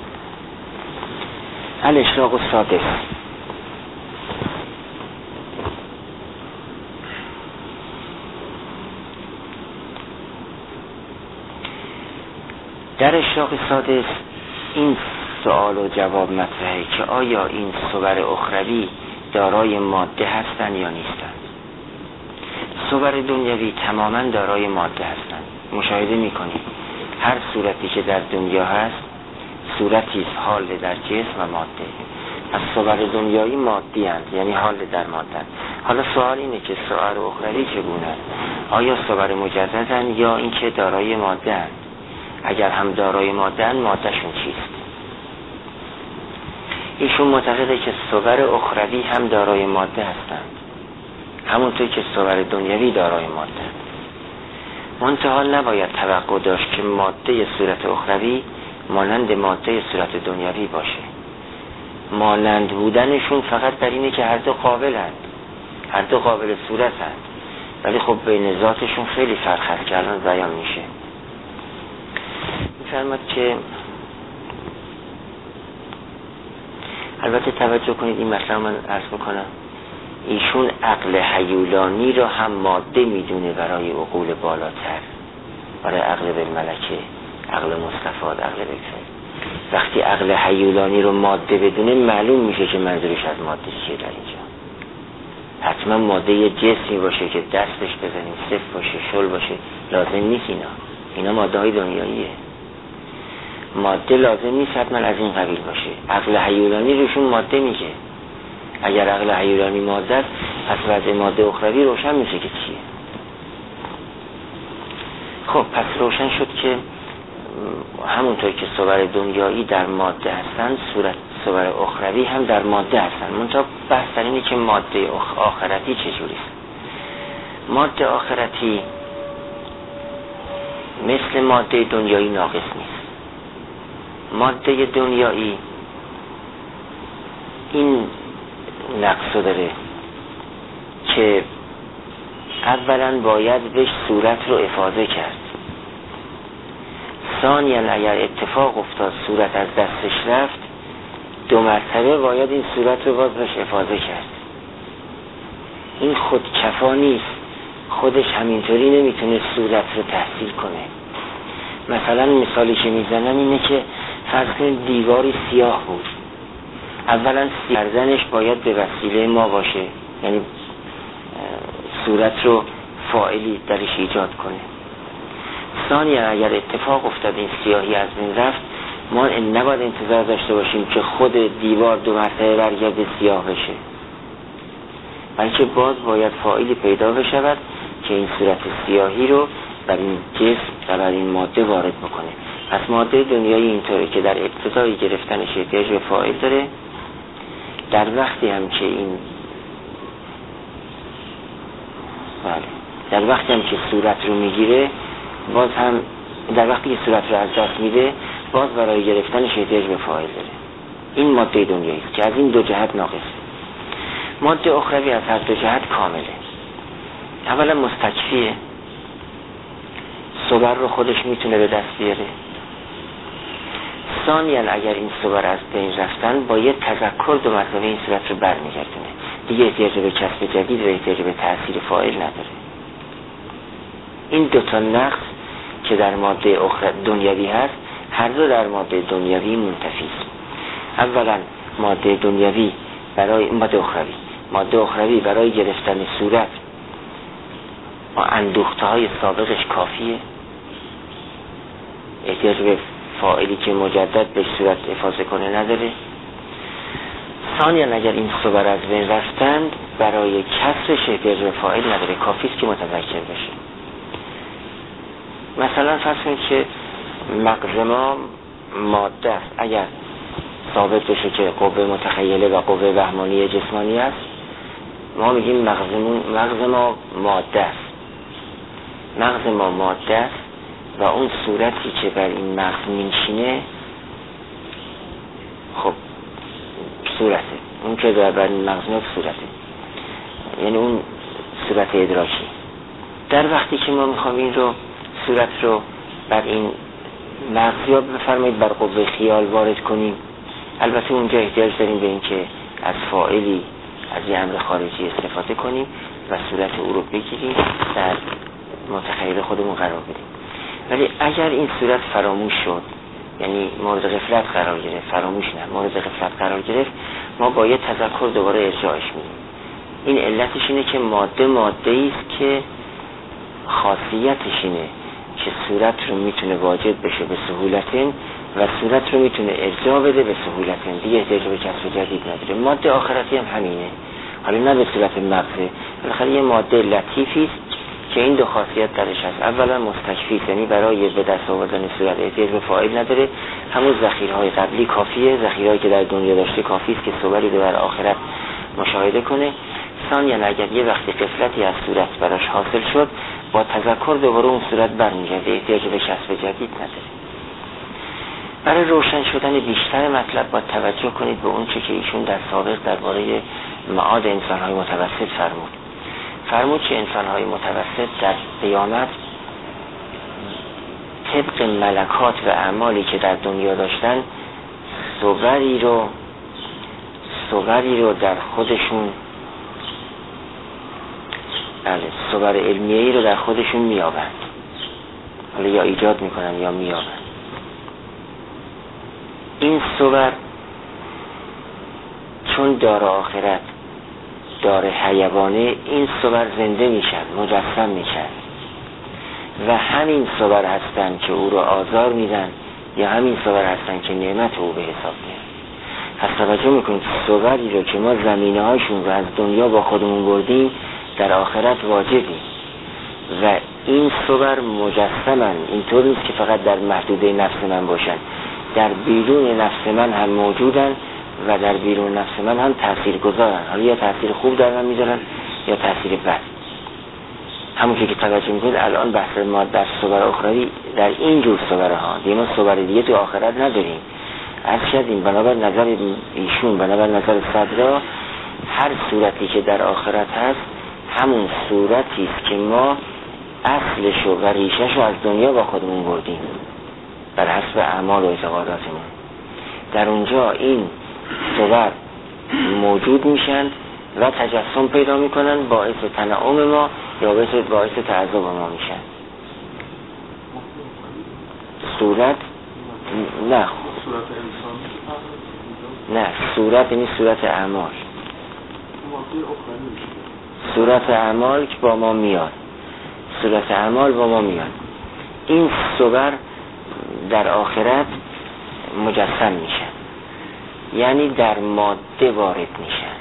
الاشراق السادس، در اشراق سادس این سوال و جواب مطرحه که آیا این صور اخروی دارای ماده هستند یا نیستند. صور دنیوی تماما دارای ماده هستند. مشاهده میکنید هر صورتی که در دنیا هست صورتی حال در جسم و ماده. از صور دنیایی مادی هست، یعنی حال در ماده. حالا سوال اینه که صور اخروی چگونه؟ آیا صور مجددن یا اینکه دارای ماده هست؟ اگر هم دارای ماده هست، مادهشون چیست؟ ایشون معتقده که صور اخروی هم دارای ماده هستند، همونطور که صور دنیوی دارای ماده هست. منتها نباید توقع داشت که ماده صورت اخروی مانند ماده صورت دنیوی باشه. مانند بودنشون فقط در اینه که هر دو قابل هست، هر دو قابل صورت هست، ولی خب بین ذاتشون خیلی فرق هست که الان بیان میشه. میفرماد که البته توجه کنید این مطلب من عرض میکنم، ایشون عقل هیولانی رو هم ماده میدونه برای عقول بالاتر، برای عقل بالملکه، عقل مستفاد، عقل بالفعل. وقتی عقل هیولانی رو ماده بدونه معلوم میشه که منظورش از ماده چیه در اینجا. حتما ماده یه جسمی باشه که دستش بزنیم صف باشه، شل باشه، لازم نیست اینا اینا ماده های دنیاییه. ماده لازم نیست حتما از این قبیل باشه. عقل هیولانی روشون ماده میگه. اگر عقل هیولانی ماده است، پس وضع ماده اخروی روشن میشه که چیه. خب پس روشن شد که همونطور که صور دنیایی در ماده هستن، صورت صور اخروی هم در ماده هستن. منتها بحث در اینه که ماده آخرتی چجوریست. ماده آخرتی مثل ماده دنیایی ناقص نیست. ماده دنیایی این نقص داره که اولا باید بهش صورت رو افاضه کرد، ثانیاً اگر اتفاق افتاد صورت از دستش رفت، دو مرتبه باید این صورت رو باز بهش افاضه کرد. این خود کفا نیست، خودش همینطوری نمیتونه صورت رو تحصیل کنه. مثلا مثالی که میزنم اینه که فرض کنید دیواری سیاه بود، اولا کردنش باید به وسیله ما باشه، یعنی صورت رو فاعلی درش ایجاد کنه. ثانیاً اگر اتفاق افتاد این سیاهی از بین رفت، ما نباید انتظار داشته باشیم که خود دیوار دو مرتبه برگرده سیاه بشه، بلکه باز باید فاعلی پیدا بشود که این صورت سیاهی رو بر این جسم و بر این ماده وارد بکنه. پس ماده دنیایی اینطوره که در ابتدای گرفتنش احتیاج به فاعل داره، در وقتی هم که این بله در وقتی هم که صورت رو میگیره، باز هم در وقتی که صورت رو از دست میده، باز برای گرفتنش احتیاج به فاعل داره. این ماده دنیایی است که از این دو جهت ناقصه. ماده اخروی از هر دو جهت کامله. اولا مستکفیه، صور رو خودش میتونه به دست بیاره. ثانیاً اگر این صور از بین رفتن، با یه تذکر دو مرتبه این صورت رو برمیگردونه، دیگه احتیاج به کسب جدید و احتیاج به تأثیر فاعل نداره. این دوتا نقص که در ماده دنیوی هست، هر دو در ماده دنیوی منتفی است. اولا ماده دنیوی برای ماده اخروی ماده اخروی برای گرفتن صورت و اندوخته های سابقش کافیه، احتیاج به فاعلی که مجدد به صورت افاضه کنه نداره. ثانیاً اگر این صور از بین رفتند، برای کسرش احتیاج به فاعل نداره، کافیست که متذکر بشه. مثلا فرض کنید که مغز ما ماده است، اگر ثابت بشه که قوه متخیله و قوه وهمانی جسمانی است، ما میگیم مغز ما ماده است. مغز ما ماده است و اون صورتی که بر این مغز میشینه، خب صورته، اون که در بر این مغز میاد صورته، یعنی اون صورت ادراکی. در وقتی که ما میخوام این رو صورت رو بر این مغز یا بفرمایید بر قوه خیال وارد کنیم، البته اونجا احتیاج داریم به این که از فاعلی، از یه امر خارجی استفاده کنیم و صورت او رو بگیریم در متخیل خودمون قرار بدیم. ولی اگر این صورت فراموش شد، یعنی مورد غفلت قرار گرفت، فراموش نه مورد غفلت قرار گرفت، ما با یه تذکر دوباره ارجاعش میدیم. این علتش اینه که ماده ماده ایست که خاصیتش اینه که صورت رو میتونه واجد بشه به سهولتن و صورت رو میتونه ارجاع بده به سهولتن، دیگه احتیاج به کسب جدید نداره. ماده آخرتی هم همینه، حالا نه به صورت مغزه، بالاخره یه ماده لطیفی است که این دو خاصیت درش هست. اولا مستکفی، یعنی برای به دست آوردن صورت احتیاج به فاعل نداره، همون ذخیرهای قبلی کافیه، ذخیرهایی که در دنیا داشته کافی است که صوری رو در آخرت مشاهده کنه. ثانیاً اگر یه وقتی غفلتی از صورت براش حاصل شد، با تذکر دوباره اون صورت برمیگرده، احتیاج به کسب جدید نداره. برای روشن شدن بیشتر مطلب با توجه کنید به اون چه که ایشون در سابق درباره معاد انسان‌های متوسط فرمود. فرمود که انسان‌های متوسط در قیامت طبق ملکات و اعمالی که در دنیا داشتن، صوری رو صوری رو در خودشون بله صور علمیه‌ای رو در خودشون میابند، حالا یا ایجاد میکنن یا میابند. این صور چون دار آخرت دار حیوانه، این صور زنده میشن، مجسم میشن و همین صور هستن که او رو آزار میدن یا همین صور هستن که نعمت او به حساب میاد. پس توجه میکنید صوری رو که ما زمینه هاشون رو از دنیا با خودمون بردیم، در آخرت واجبی و این صور مجسمن. اینطور نیست که فقط در محدوده نفس من باشن، در بیرون نفس من هم موجودن و در بیرون نفس من هم تأثیر گذارن، حالا یا تأثیر خوب در من میذارن یا تأثیر بد. همون که توجه میکنید الان بحث ما در صور اخروی در این جور صوره ها دیگه ما صور دیگه تو آخرت نداریم. عرض کردیم بنابر نظر ایشون بنابر نظر صدرا هر صورتی که در آخرت هست همون صورتی است که ما اصلش و ریشش رو از دنیا با خودمون بردیم بر حسب اعمال و اعتقاداتمون. در اونجا این صور موجود میشن و تجسم پیدا میکنن، باعث تنعم ما یا باعث باعث تعذب ما میشن. صورت نه صورت انسان نه صورت یعنی صورت اعمال، صورت اعمال که با ما میاد، صورت اعمال با ما میاد. این صور در آخرت مجسم میشن، یعنی در ماده وارد میشن،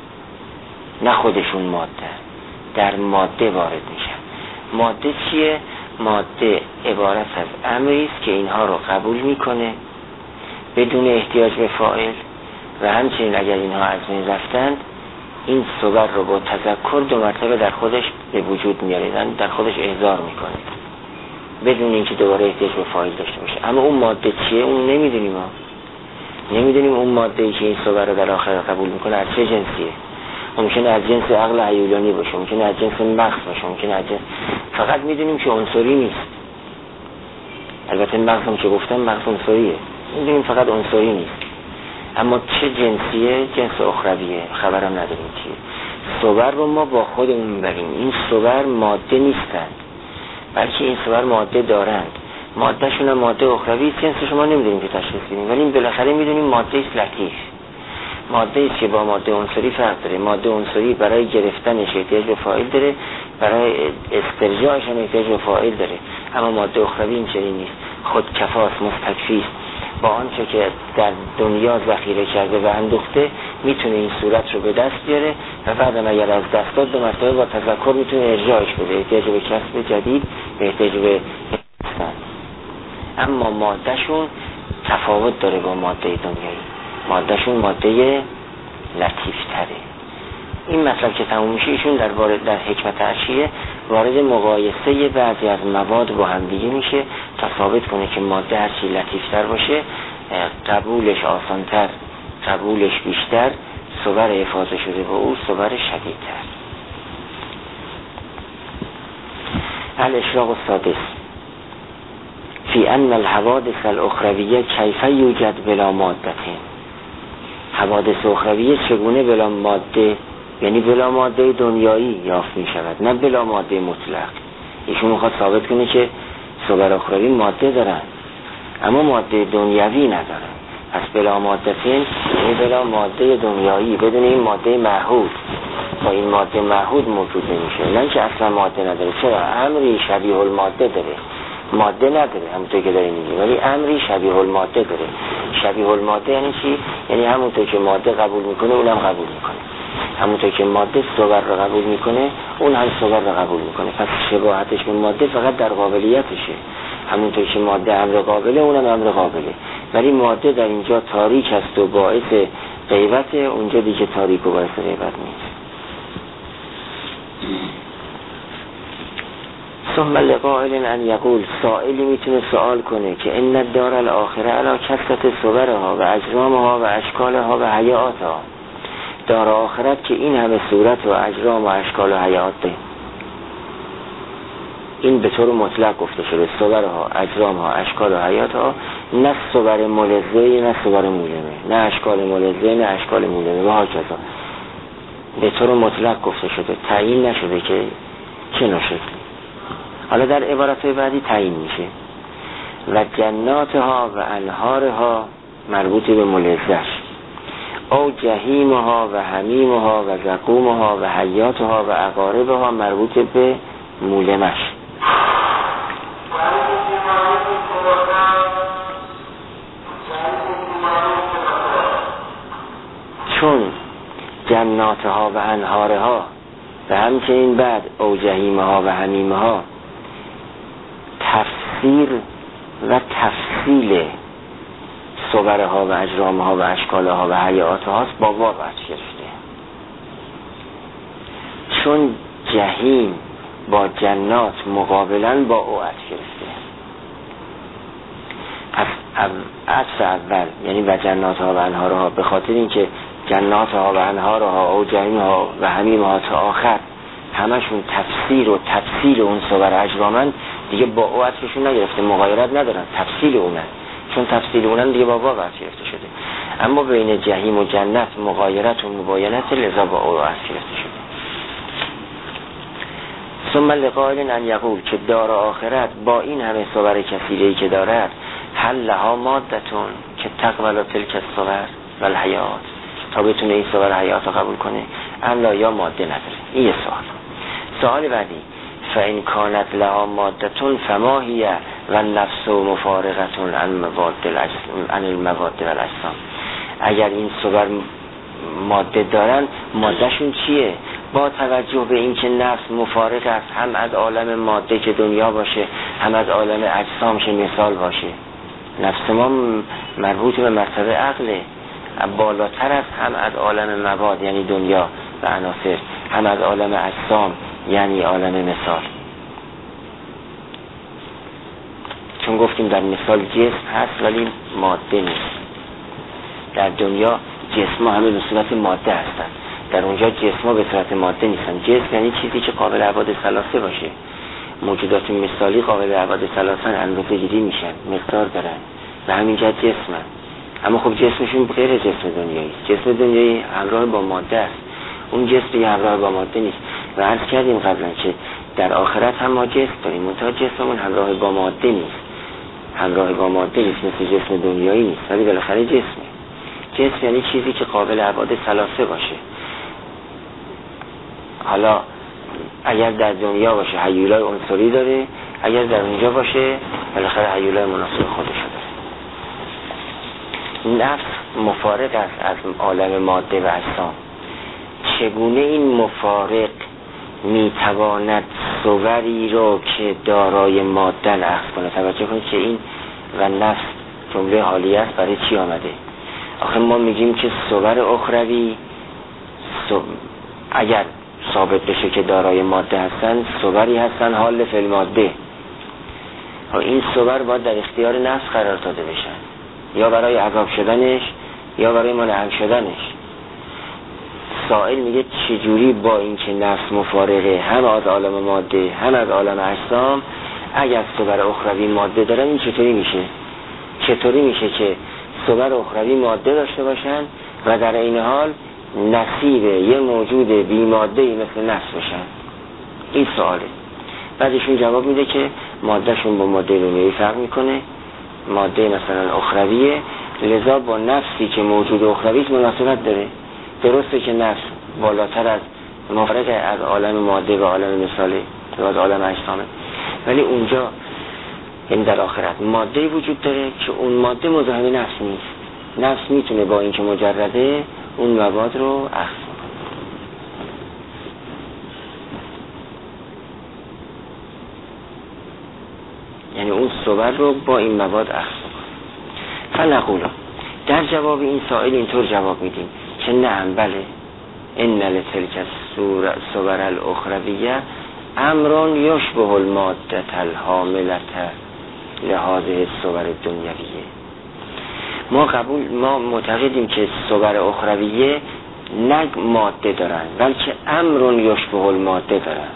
نه خودشون ماده، در ماده وارد میشن. ماده چیه؟ ماده عبارت از امری است که اینها رو قبول میکنه بدون احتیاج به فاعل و همچنین اگر اینها از بین رفتند این صور رو با تذکر دو مرتبه در خودش به وجود میاره، در خودش احضار میکنه بدون اینکه دوباره احتیاج به فاعل داشته باشه. اما اون ماده چیه اون نمیدونیم، ما نمیدونیم اون ماده ای که این صور رو در آخر قبول میکنه از چه جنسیه. ممکنه از جنس عقل هیولانی باشه، ممکنه از جنس مغز باشه، ممکنه از جنس، فقط میدونیم که عنصری نیست. البته مغزم که گفتم مغز عنصریه، میدونیم فقط عنصری نیست. اما چه جنسیه؟ جنس اخرویه، خبرم نداریم چیه. صور رو ما با خودمون میبریم. این صور ماده نیستند بلکه این صور ماده دارند، ماده شون ماده اخروی است، جنسش ما نمیدونیم که تشخیص بدیم، ولی بالاخره میدونیم ماده است لطیف، ماده است که با ماده عنصری فرق داره. ماده عنصری برای گرفتنش احتیاج به فاعل داره، برای استرجاعش هم احتیاج به فاعل داره. اما ماده اخروی اینجوری نیست، خودکفاست، مستکفی است، با آنچه که در دنیا ذخیره کرده و اندوخته میتونه این صورت رو به دست بیاره و بعدم اگر از دست داد دو مرتبه با تذکر میتونه ارجاعش بده، احتیاج به کسب جدید به احتیاج به استن. اما مادهشون تفاوت داره با ماده دنیایی، مادهشون ماده لطیف تره. این مطلب که تموم میشه ایشون در وارد در حکمت عرشیه وارد مقایسه بعضی از مواد با هم دیگه میشه تا ثابت کنه که ماده هرچی لطیفتر باشه قبولش آسانتر، قبولش بیشتر، صور افاضه شده با او صور شدیدتر. الاشراق السادس فی ان الحوادث الاخرویه کیف یوجد بلا ماده. حوادث اخرویه چگونه بلا ماده، یعنی بلا ماده دنیایی یافت می شود، نه بلا ماده مطلق. ایشون میخواد ثابت کنه که صور اخروی ماده دارن اما ماده دنیوی ندارن. پس بلا ماده فین یعنی بلا ماده دنیایی، بدون این ماده معهود. با این ماده معهود موجود نمیشه، نه که اصلا ماده نداره. چرا؟ امری شبیه الماده داره، ماده نداره همونطور که داری میگی، ولی امری شبیه الماده داره. شبیه الماده یعنی چی؟ یعنی همونطور که ماده قبول میکنه اونم قبول میکنه، همونطور که ماده صور رو قبول میکنه اون هم صور رو قبول میکنه. پس شباهتش به ماده فقط در قابلیتشه، همونطور که ماده امر قابله اونم امر قابله، ولی ماده در اینجا تاریک است و باعث غیبت، اونجا دیگه تاریک و باعث غیبت نیست. ثم لقائل ان یقول، سائلی میتونه سوال کنه که ان الدار الاخره علی کثرت صورها و اجرامها و اشکالها و حیاتها، دار آخرت که این همه صورت و اجرام و اشکال و حیات ده. این به طور مطلق گفته شده، صورها، اجرامها، اشکال و حیاتها، نه صور ملزه نه صور مولمه، نه اشکال ملزه نه اشکال مولمه و ها کذا. به طور مطلق گفته شده، تعیین نشده که چه نوع شکلی. حالا در عبارت بعدی تعیین میشه و جناتها و انهارها مربوط به ملزش، او جهیمها و حمیمها و زقومها و حیاتها و اقاربها مربوط به مولمش. چون جناتها و انهارها و همچنین بعد او جهیمها و حمیمها تفسیر و تفصیل صورها و اجرامها و اشکالها و حیاتها هست، با واو بچ گرفته. چون جهیم با جنات مقابلا با او عطف گرفته. عطف اول یعنی و جنات ها و انهار ها به خاطر اینکه جنات ها و انهار ها او جهیم ها و حمیم ها تا آخر همشون تفسیر و تفصیل اون صور اجرامن، دیگه با او عطفشون نگرفته، مغایرت ندارن، تفصیل اونن، چون تفصیل اونن دیگه با واو عطف گرفته شده. اما بین جهیم و جنت مغایرت و مباینت، لذا با او عطف گرفته شده. ثم لقائل ان یقول که دار آخرت با این همه صور کثیره‌ای که دارد، هل لها مادتون که تقبل تلک الصور و الحیات، تا بتونه این صور حیات رو قبول کنه، الا یا ماده نداره. این یه سوال. سوال بعدی، فإن کانت لها مادتون فما هی و نفس مفارقتون عن مواد الاجسام عن المواد والاجسام. اگر این صور ماده دارن، مادهشون چیه؟ با توجه به اینکه نفس مفارق است، هم از عالم ماده که دنیا باشه، هم از عالم اجسام که مثال باشه. نفس ما مربوط به مرتبه عقله، بالاتر است، هم از عالم مواد یعنی دنیا و عناصر، هم از عالم اجسام یعنی عالم مثال. چون گفتیم در مثال جسم هست ولی ماده نیست. در دنیا جسم همه به صورت ماده هستند، در اونجا جسم به صورت ماده نیستن. جسم یعنی چیزی که قابل ابعاد ثلاثه باشه. موجودات مثالی قابل ابعاد ثلاثه اندازه گیری میشن، مقدار دارن و همینجا جسمن. اما خب جسمشون غیر جسم دنیایی است. جسم دنیایی همراه با ماده است، اون جسم یه همراه با ماده نیست. و عرض کردیم قبلا که در آخرت هم ما جسم داریم، منتها جسممون همراه با ماده نیست، همراه با ماده نیست، مثل جسم دنیایی نیست، ولی بالاخره جسمه. جسم یعنی چیزی که قابل ابعاد ثلاثه باشه. حالا اگر در دنیا باشه هیولای عنصری داره، اگر در اونجا باشه بالاخره هیولای مناسب خودش داره. نفس مفارق است از عالم ماده و اجسام. چگونه این مفارق میتواند صوری رو که دارای ماده اخذ کنه؟ توجه کنید که این و نفس جمله حالی است، برای چی آمده؟ آخه ما میگیم که صور اخروی صور... اگر ثابت بشه که دارای ماده هستن، صوری هستن حال فی الماده. این صور باید در اختیار نفس قرار داده بشن، یا برای عذاب شدنش یا برای منعم شدنش. سائل میگه چجوری با اینکه نفس مفارقه هم از عالم ماده هم از عالم اجسام، اگر صور اخروی ماده دارن این چطوری میشه؟ چطوری میشه که صور اخروی ماده داشته باشن و در این حال نصیب یه موجود بی ماده‌ای مثل نفس باشن؟ این سواله. بعدشون جواب میده که مادهشون با ماده دنیایی فرق میکنه، ماده مثلا اخرویه، لذا با نفسی که موجود اخرویه مناسبت داره. درسته که نفس بالاتر از مفارق از عالم ماده و عالم مثالی و از عالم اجسامه، ولی اونجا یعنی در آخرت ماده وجود داره که اون ماده مزاحم نفس نیست. نفس میتونه با اینکه مجرده اون مواد رو اخذ کنه. یعنی اون صور رو با این مواد اخذ کنه. فنقولا در جواب این سائل اینطور جواب میدیم که نعم بله، ان لتلک الصور الاخرویه امرون یشبه الماده الحامله لهذه الصور الدنیویه. ما قبول ما معتقدیم که صور اخرویه نه ماده دارن بلکه امرون یشبه الماده دارن،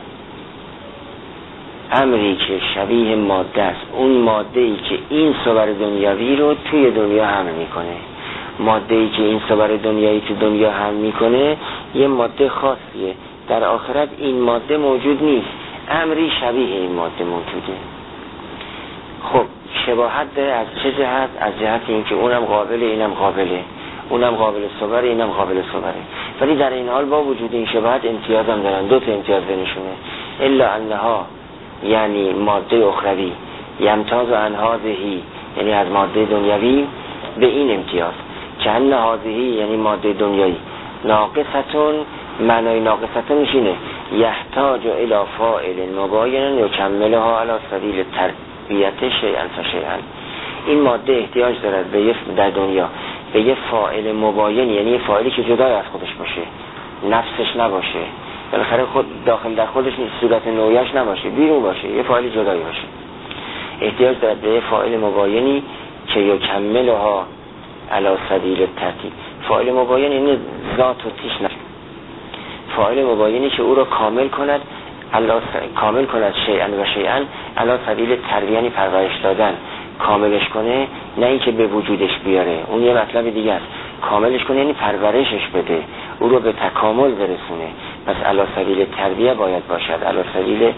امری که شبیه ماده است، اون ماده ای که این صور دنیوی رو توی دنیا حمل میکنه. ماده ای که این صور دنیایی تو دنیا حمل میکنه یه ماده خاصیه، در آخرت این ماده موجود نیست، امری شبیه این ماده موجوده. خب شباهت داره از چه جهت؟ از جهت اینکه اونم قابل اینم قابله، اونم قابل صور اینم قابل صوره، ولی در این حال با وجود این شباهت امتیاز هم دارن، دو تا امتیاز بینشونه. الا انها یعنی ماده اخروی یمتاز عن هذه یعنی از ماده دنیوی به این امتیاز که ان هذه یعنی ماده دنیایی ناقصتون، معنای ناقصتون میشینه یحتاج الی فاعل مباین یکملها علی سبیل تربیت شیئا فشیئا. این ماده احتیاج دارد به در دنیا به یه فاعل مباین، یعنی یه فاعلی که جدا از خودش باشه، نفسش نباشه، بالاخره خود داخل در خودش صورت نوعیش نباشه، بیرون باشه، یه فاعل جدایی باشه. احتیاج دارد به فاعل مباینی که یکملها علی سبیل الترتیب. فاعل مباین این ذات و تیش نه، فاعل مباینی که او را کامل کند، علا کامل کند شیئا و شیئا علی سبیل تربیه، یعنی پرورش دادن، کاملش کنه، نه اینکه به وجودش بیاره، اون یه مطلب دیگه است. کاملش کنه یعنی پرورشش بده، او رو به تکامل برسونه. پس علی سبیل تربیه باید باشد، علی سبیل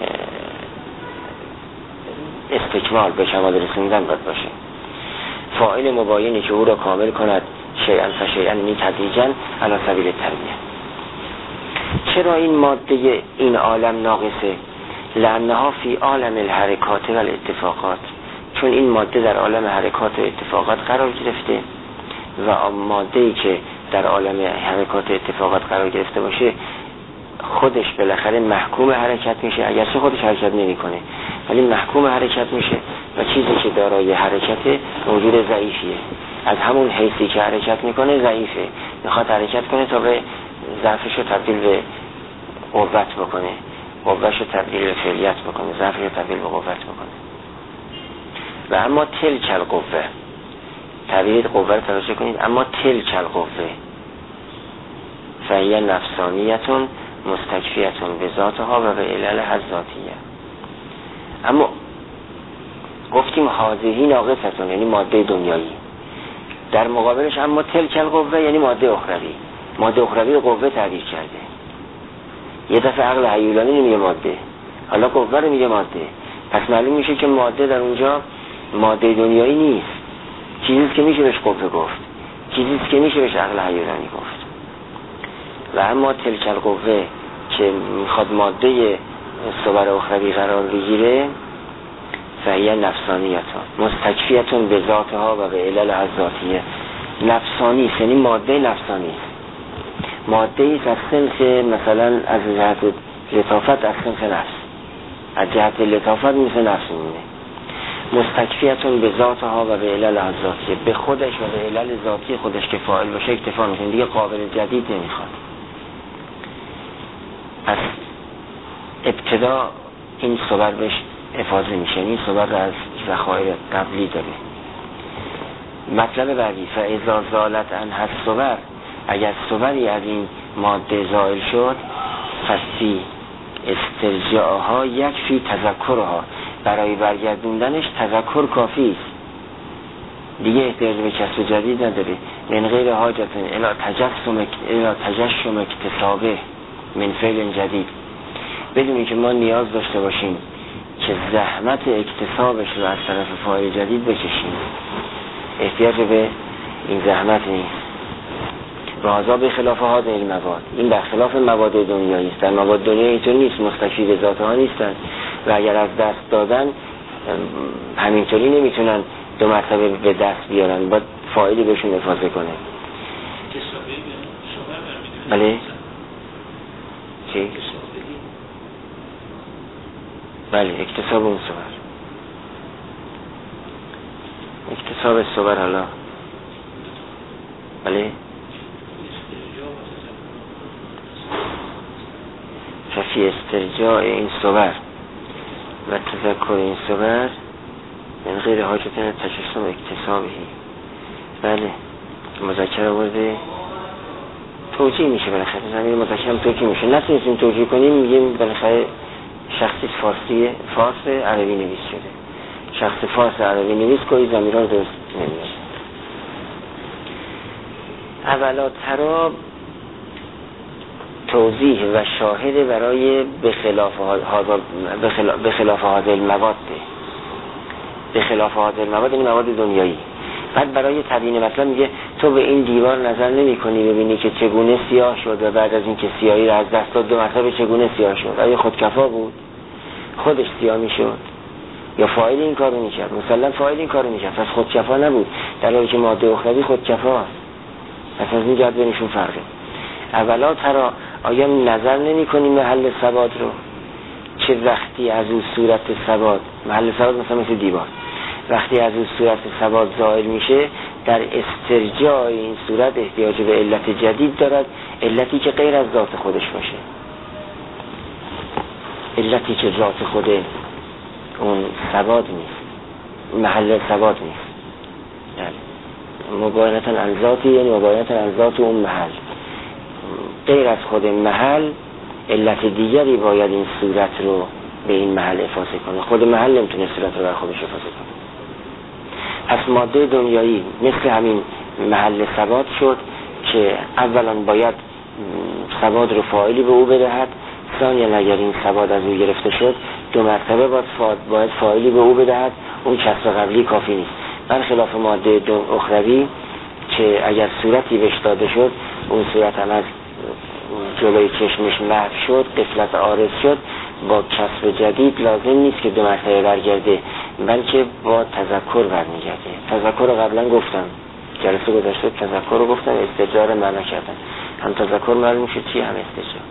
استکمال، به کمال رسوندن باید باشه. فاعل مباینی که او را کامل کند شیئا فشیئا، یعنی تدریجا علی سبیل تربیه. چرا این ماده این عالم ناقصه؟ لانها فی عالم الحرکات و الاتفاقات، چون این ماده در عالم حرکات و اتفاقات قرار گرفته و ماده‌ای که در عالم حرکات و اتفاقات قرار گرفته باشه خودش بالاخره محکوم حرکت میشه، اگرچه خودش حرکت نمیکنه ولی محکوم حرکت میشه و چیزی که دارای حرکت موجود ضعیفیه، از همون حیثی که حرکت میکنه ضعیفه، میخواد حرکت کنه تا به ضعفش رو تبدیل به قوت بکنه، قوتش رو تبدیل به فعلیت بکنه، ضعفش رو تبدیل به قوت بکنه. و اما تلک القوه، تعبیر قوه رو توجه کنید، اما تلک القوه فهی نفسانیتون مستکفیتون به ذاتها و به علل ذاتیه. اما گفتیم حاضهی ناقصتون یعنی ماده دنیایی، در مقابلش اما تلک القوه یعنی ماده اخروی. ماده اخروی رو قوه تعبیر کرده. یه دفعه عقل هیولانی نمیگه ماده، حالا قوه رو میگه ماده. پس معلوم میشه که ماده در اونجا ماده دنیایی نیست، چیزیست که میشه بهش قوه گفت، چیزیست که میشه بهش عقل هیولانی گفت. و اما تلک القوه که میخواد ماده صور اخروی قرار بگیره فهی نفسانیتون مستکفیتون به ذاتها و به علل ذاتیه. نفسانی یعنی ماده نفسانی، ماده ای از سنخ مثلا از جهت لطافت از سنخ نفس، از جهت لطافت مثل نفس میمونه. مستکفیتون به ذاتها و به علل ذاتیه، به خودش و به علل ذاتی خودش که فاعل باشه اکتفا میکنه، دیگه قابل جدید نمیخواد. از ابتدا این صور بهش افاضه میشه، این صور رو از ذخایر قبلی داره. مطلب بعدی فاذا زالت عنها الصور، اگر صوری از این ماده زائل شد فسی استرجاعها یکفی تذکرها، برای برگردوندنش تذکر کافی است، دیگه احتیاج به کسب جدید نداره. من غیر حاجت الی تجسم الی تجشم اکتسابه من فعل جدید، بدونی که ما نیاز داشته باشیم که زحمت اکتسابش رو از طرف فاعل جدید بکشیم، احتیاج به این زحمت نیست. رازا به خلاف هذه المواد، این در خلاف مواد دنیایی است. در مواد دنیایی اینطور نیست، مستکفی به ذاتها نیستن و اگر از دست دادن همینطوری نمیتونن دو مرتبه به دست بیارن، باید فاعلی بهشون افاضه کنه. بله چی؟ بله اکتساب اون صور، اکتساب صور. حالا بله ففی استرجاع این صور و تذکر این صور من غیر حاجت تجسم اکتسابی. بله مذکر آورده توجیه میشه، بالاخره زمین مذکر هم توجیه میشه، نتونستیم توجیه کنیم میگیم بالاخره شخصی فارسی فارس عربی نویس شده، شخص فارس عربی نویس کوئی زمیران درست نمیاد. اولا ترا توضیح و شاهد برای بخلاف بخلاف هذه المواد، بخلاف هذه المواد این مواد دنیایی. بعد برای تبیین مطلب میگه تو به این دیوار نظر نمی کنی ببینی که چگونه سیاه شد و بعد از این که سیاهی رو از دست داد دو مرتبه چگونه سیاه شد. آیا خودکفا بود؟ خودش سیاه میشد یا فاعل این کارو میکرد؟ مثلا فاعل این کارو میکرد، پس خودکفا نبود، در حالی که ماده اخروی خودکفا. پس از این جهت بینشون فرقه. اولا ترا آیا نظر نمی کنی محل ثبات رو؟ چه وقتی از اون صورت ثبات، محل ثبات مثلا مثل دیوار، وقتی از اون صورت ثبات ظاهر میشه در استرجاع این صورت احتیاج به علت جدید دارد، علتی که غیر از ذات خودش باشه. علتی که ذات خود اون ثبات نیست، محل ثبات نیست. یعنی مباینتاً عن ذاتی یعنی مباینتاً عن ذات اون محل. غیر از خود محل علت دیگری باید این صورت رو به این محل افاضه کنه. خود محل نمیتونه صورت رو بر خودش افاضه کنه. پس ماده دنیایی مثل همین محل ثبات شد که اولا باید ثبات رو فاعلی به او بدهد، ثانیا اگر این ثبات از او گرفته شد دو مرتبه باید باید فاعلی به او بدهد. اون کسر قبلی کافی نیست، برخلاف ماده اخروی که اگر صورتی بهش داده شد اون صورت هم از جلوی چشمش محو شد، غفلت عارض شد، با کسب جدید لازم نیست که دو مرتبه برگرده، بلکه با تذکر برمیگرده. تذکر رو قبلا گفتم، جلسه گذشته تذکر رو گفتم، استرجاع رو معنا کردم. هم تذکر معلوم شد چی، هم استرجاع.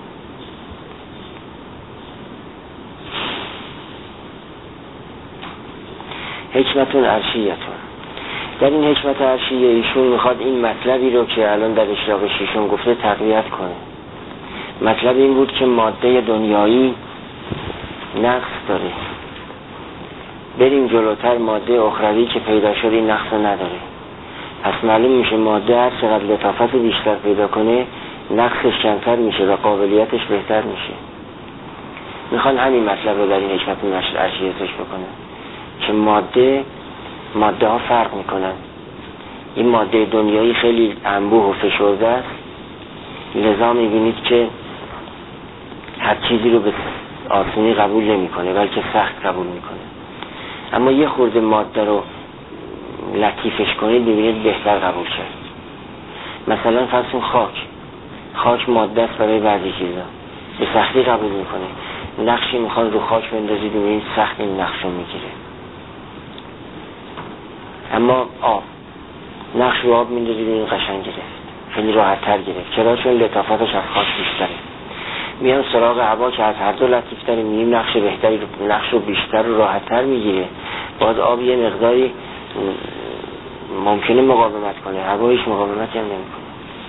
حکمتون عرشیتون. در این حکمت عرشیه ایشون میخواد این مطلبی رو که الان در اشراق شیشون گفته تقویت کنه. مطلب این بود که ماده دنیایی نقص داره، بریم جلوتر ماده اخروی که پیدا شد این نقص نداره. پس معلوم میشه ماده هر چقدر لطافت بیشتر پیدا کنه نقصش کمتر میشه و قابلیتش بهتر میشه. میخوان همین مطلب رو در این حکمت عرشیه ذکر بکنه که ماده ماده ها فرق میکنن. این ماده دنیایی خیلی انبوه و فشرده است، لذا میبینید که هر چیزی رو به آسانی قبول نمیکنه بلکه سخت قبول میکنه. اما یه خورده ماده رو لطیفش کنید ببینید بهتر قبول کرد. مثلا فرض کن خاک خاک ماده است برای بعضی چیزا، به سختی قبول میکنه. نقشی میخوان رو خاک بندازید ببینید سخت این نقش رو میگیره. اما آب نقش رو آب میندازید ببینید قشنگ گرفت، خیلی راحت تر گرفت. چرا؟ چون لطافتش از خاک بیشتره. میان سراغ هوا که از هر دو لطیف تره، میگیم نقش بهتری رو نقش رو بیشتر و راحت تر میگیره. باز آب یه مقداری ممکنه مقاومت کنه، هوا هیچ مقاومتی هم نمیکنه.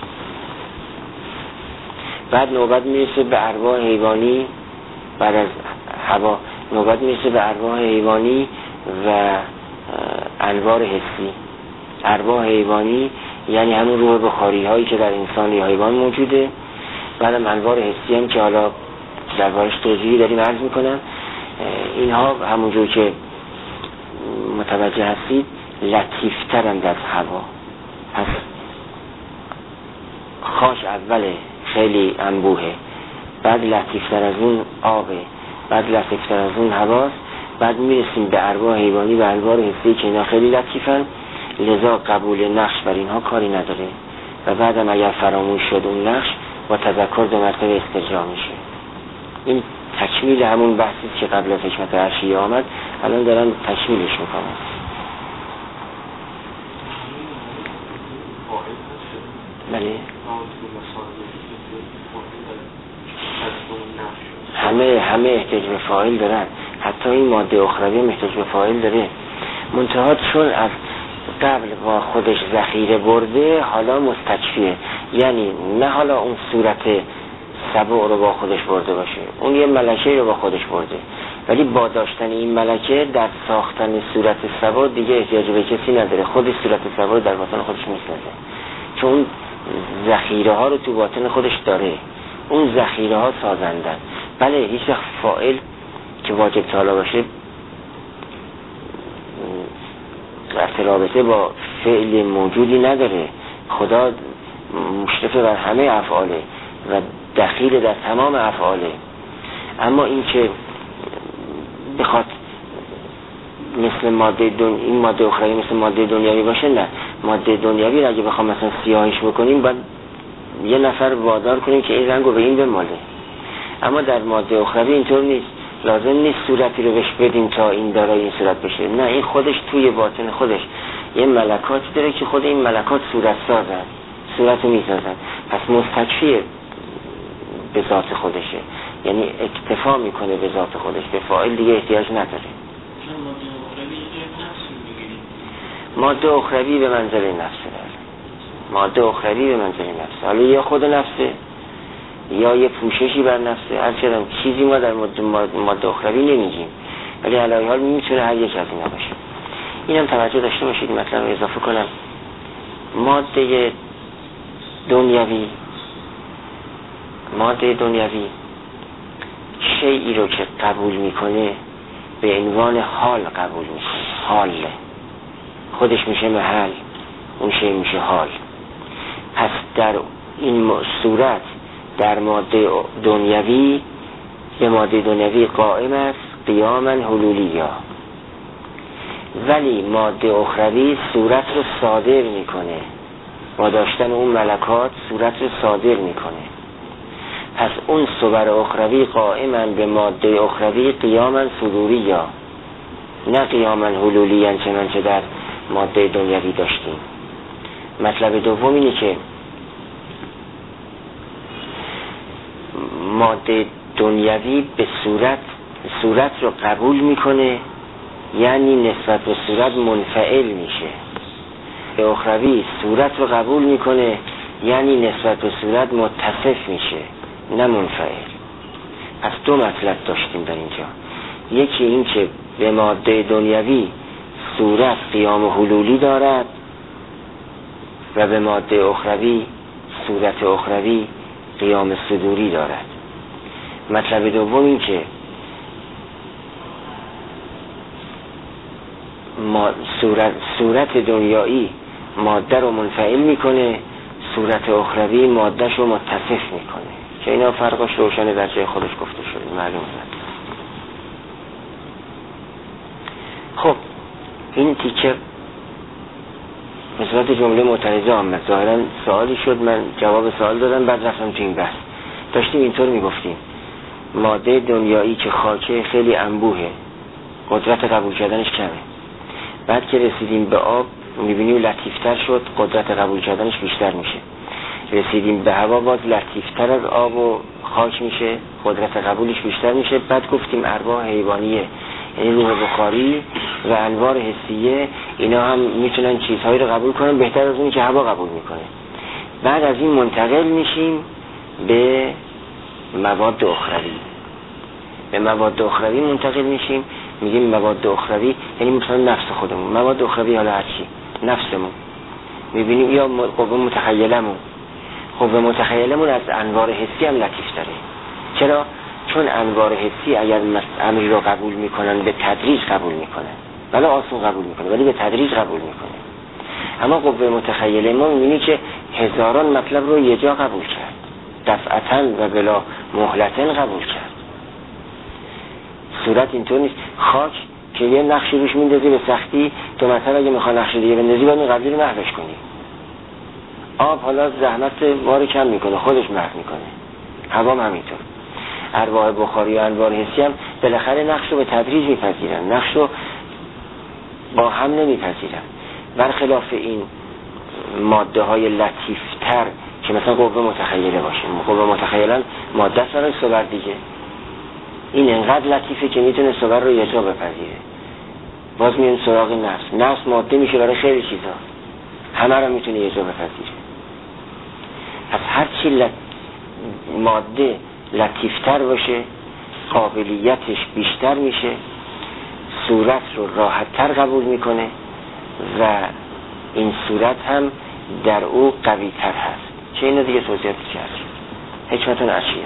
بعد نوبت میرسه به ارواح حیوانی، بعد از هوا نوبت میرسه به ارواح حیوانی و انوار حسی. ارواح حیوانی یعنی همون روح بخاری هایی که در انسان یا حیوان موجوده. بعدم انوار حسی هم که حالا دربارش توضیحی داریم عرض میکنم. اینها همونجور که متوجه هستید لطیفترند از هوا. پس خاک اول خیلی انبوهه، بعد لطیفتر از اون آبه، بعد لطیفتر از اون هواست، بعد میرسیم به ارواح حیوانی و انوار حسی که اینا خیلی لطیفن، لذا قبول نقش بر اینها کاری نداره و بعدم اگر فراموش شد اون نقش با تذکر دو مرتبه استرجاع میشه. این تکمیل همون بحثی که قبل از حکمت عرشیه آمد، الان دارن تکمیلش میکنن. بله همه همه احتیاج به فاعل دارن، حتی این ماده اخروی هم احتیاج به فاعل داره. منتها چون از قبل با خودش ذخیره برده حالا مستکفیه، یعنی نه حالا اون صورت سبع رو با خودش برده باشه، اون یه ملکه رو با خودش برده، ولی با داشتن این ملکه در ساختن صورت سبع دیگه احتیاج به کسی نداره، خودش صورت سبع در باطن خودش میسازه، چون ذخیره ها رو تو باطن خودش داره. اون ذخیره ها سازندن. بله هیچ وقت فاعل که واجب تعالی باشه رابطه با فعل موجودی نداره. خدا مشرف بر همه افعاله و دخیل در تمام افعاله. اما این که بخواد مثل ماده دن... این ماده اخروی مثل ماده دنیوی باشه، نه. ماده دنیوی اگه بخوام مثلا سیاهش بکنیم باید یه نفر وادار کنیم که این رنگو به این بماله. اما در ماده اخروی اینطور نیست، لازم نیست صورتی رو بهش بدیم تا این دارای این صورت بشه، نه، این خودش توی باطن خودش یه ملکاتی داره که خود این ملکات صورت سازن، صورت رو میسازن. پس مستکفی به ذات خودشه، یعنی اکتفا میکنه به ذات خودش، به فاعل دیگه احتیاج نداره. ماده اخروی به منزله نفسه، ماده اخروی به منزله نفسه. حالا یا خود نفسه یا یه پوششی بر نفسه. هر چقدر چیزی ما در ماده, ماده اخروی نمیگیم، ولی علاوه حال میتونه هر یک از اینا باشه. اینم توجه داشته باشید. مطلب رو اضافه کنم، ماده دنیوی ماده دنیوی شیئی رو که قبول میکنه به عنوان حال قبول میکنه. حال خودش میشه محل، اون شیء میشه حال. پس در این صورت در ماده دنیوی به ماده دنیوی قائم است قیاما حلولیا، ولی ماده اخروی صورت رو صادر میکنه، با داشتن اون ملکات صورت رو صادر میکنه. پس اون صور اخروی قائمن به ماده اخروی قیاما صدوریا، نه قیاما حلولیا چنانچه در ماده دنیوی داشتیم. مطلب دوم اینه که ماده دنیوی به صورت صورت رو قبول میکنه، یعنی نسبت به صورت منفعل میشه. به اخروی صورت رو قبول میکنه، یعنی نسبت به صورت متصف میشه، نه منفعل. پس دو مطلب داشتیم در اینجا. یکی این که به ماده دنیوی صورت قیام حلولی دارد و به ماده اخروی صورت اخروی قیام صدوری دارد. مطلب دوم این که ما صورت, صورت دنیایی ماده رو منفعل میکنه، صورت اخروی ماده رو متصف میکنه، که اینا فرقش روشنه در جای خودش گفته شده، معلوم است. خب این تیکه به صورت جمله معترضه آمد. ظاهرا سوالی شد، من جواب سوال دادم، بعد رفتم تو این بحث. داشتیم اینطور میگفتیم ماده دنیایی که خاکه خیلی انبوهه، قدرت قبول کردنش کمه. بعد که رسیدیم به آب میبینیم لطیفتر شد، قدرت قبول کردنش بیشتر میشه. رسیدیم به هوا، باز لطیفتر از آب و خاک میشه، قدرت قبولش بیشتر میشه. بعد گفتیم ارواح حیوانیه، یعنی روح بخاری و انوار حسیه، اینا هم میتونن چیزهایی رو قبول کنن بهتر از اونی که هوا قبول میکنه. بعد از این منتقل میشیم به مواد اخروی. به مواد اخروی منتقل میشیم، میگیم مواد اخروی یعنی مثلا نفس خودمون، مواد اخروی حالا هرچی، نفسمون میبینیم، یا قوه متخیلمون. قوه متخیلمون از انوار حسی هم لطیفتره. چرا؟ چون انوار حسی اگر امری رو قبول میکنن به تدریج قبول میکنن، ولی آسون قبول میکنه، ولی به تدریج قبول میکنه. اما قوه متخیله ما میبینی که هزاران مطلب رو یه جا قبول کرد، دفعتاً و بلا مهلتاً قبول کرد. صورت اینطور نیست. خاک که یه نقشی روش میندازی به سختی، تو مثلا اگه میخوای نقش دیگه بندازی باید این قبلی رو محوش کنی. آب حالا زحمت ما رو کم میکنه، خودش محو میکنه. هوا هم همینطور. ارواح بخاری و انوار حسی هم بالاخره نقش رو به تدریج میپذیرن، نقش رو با هم نمیپذیرن. برخلاف این ماده های لطیفتر که مثلا قوه متخیله باشه، قوه متخیلن ماده سرای صبر دیگه، این انقدر لطیفه که میتونه صبر رو یه جا بپذیره. باز میون سراغ نفس، نفس ماده میشه برای خیلی چیزا، همه رو میتونه یه جا بپذیره. پس هرچی لط... ماده لطیفتر باشه قابلیتش بیشتر میشه، صورت رو راحتتر قبول میکنه و این صورت هم در او قوی تر هست. چه اینو دیگه توضیحات کرد حکمتون عشیه.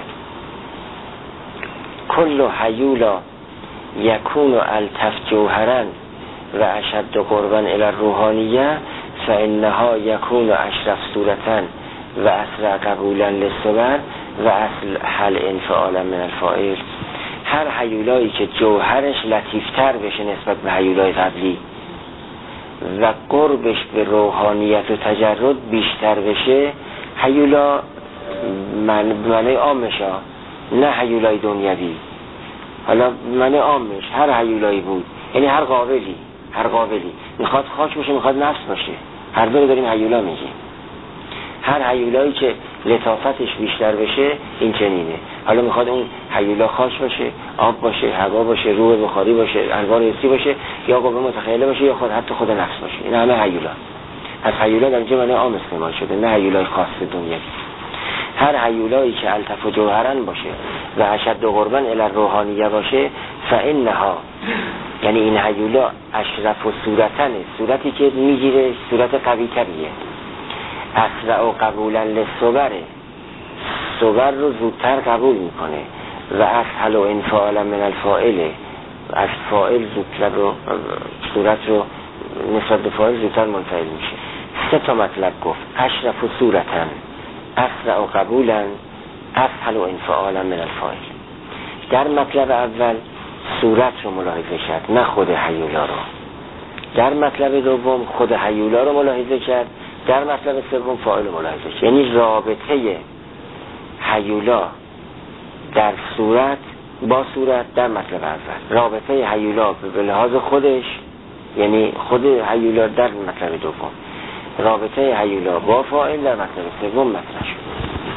کل حیولا یکون التف جوهرن و اشد قربا الی الروحانیه فانها یکون اشرف صورتن و اسرع قبولا للصور و اصل حل انفعالا من الفاعل. هر حیولایی که جوهرش لطیفتر بشه نسبت به حیولای قبلی و قربش به روحانیت و تجرد بیشتر بشه، حیولا من معنی عامش ها، نه حیولای دنیوی. حالا معنی عامش هر حیولایی بود، یعنی هر قابلی هر قابلی میخواد خاک باشه میخواد نفس باشه، هر دو رو داریم حیولا میگیم. هر حیولایی که لطافتش بیشتر بشه این چنینه. حالا میخواد اون حیولا خاک باشه، آب باشه، هوا باشه، روح بخاری باشه، انوار حسی باشه، یا قوه متخیله باشه، یا خود حتی خود نفس باشه. این همه حیولا. از حیولا در اینجا معنی عام استعمال شده، نه حیولای خاص دنیوی. هر هیولایی که الطف و جوهرن باشه و اشد و قربن الی روحانیه باشه فانها، یعنی این هیولا اشرف و صورتنه، صورتی که میگیره صورت قوی تریه، اسرع و قبولا للصبره، صبر رو زودتر قبول میکنه و اسهل و انفعالا من الفاعله، از فاعل زودتر رو صورت رو نسبت به فاعل زودتر منفعل میشه. سه تا مطلب گفت، اشرف و صورتن، اسرع و قبولا، اسهل و انفعالا من الفاعل. در مطلب اول صورت رو ملاحظه کرد نه خود هیولا رو، در مطلب دوم خود هیولا رو ملاحظه کرد، در مطلب سوم فاعل رو ملاحظه کرد. یعنی رابطه هیولا در صورت با صورت در مطلب اول، رابطه هیولا به لحاظ خودش یعنی خود هیولا در مطلب دوم، رابطه هیولا با فاعل در مطلب سوم مطرح شد.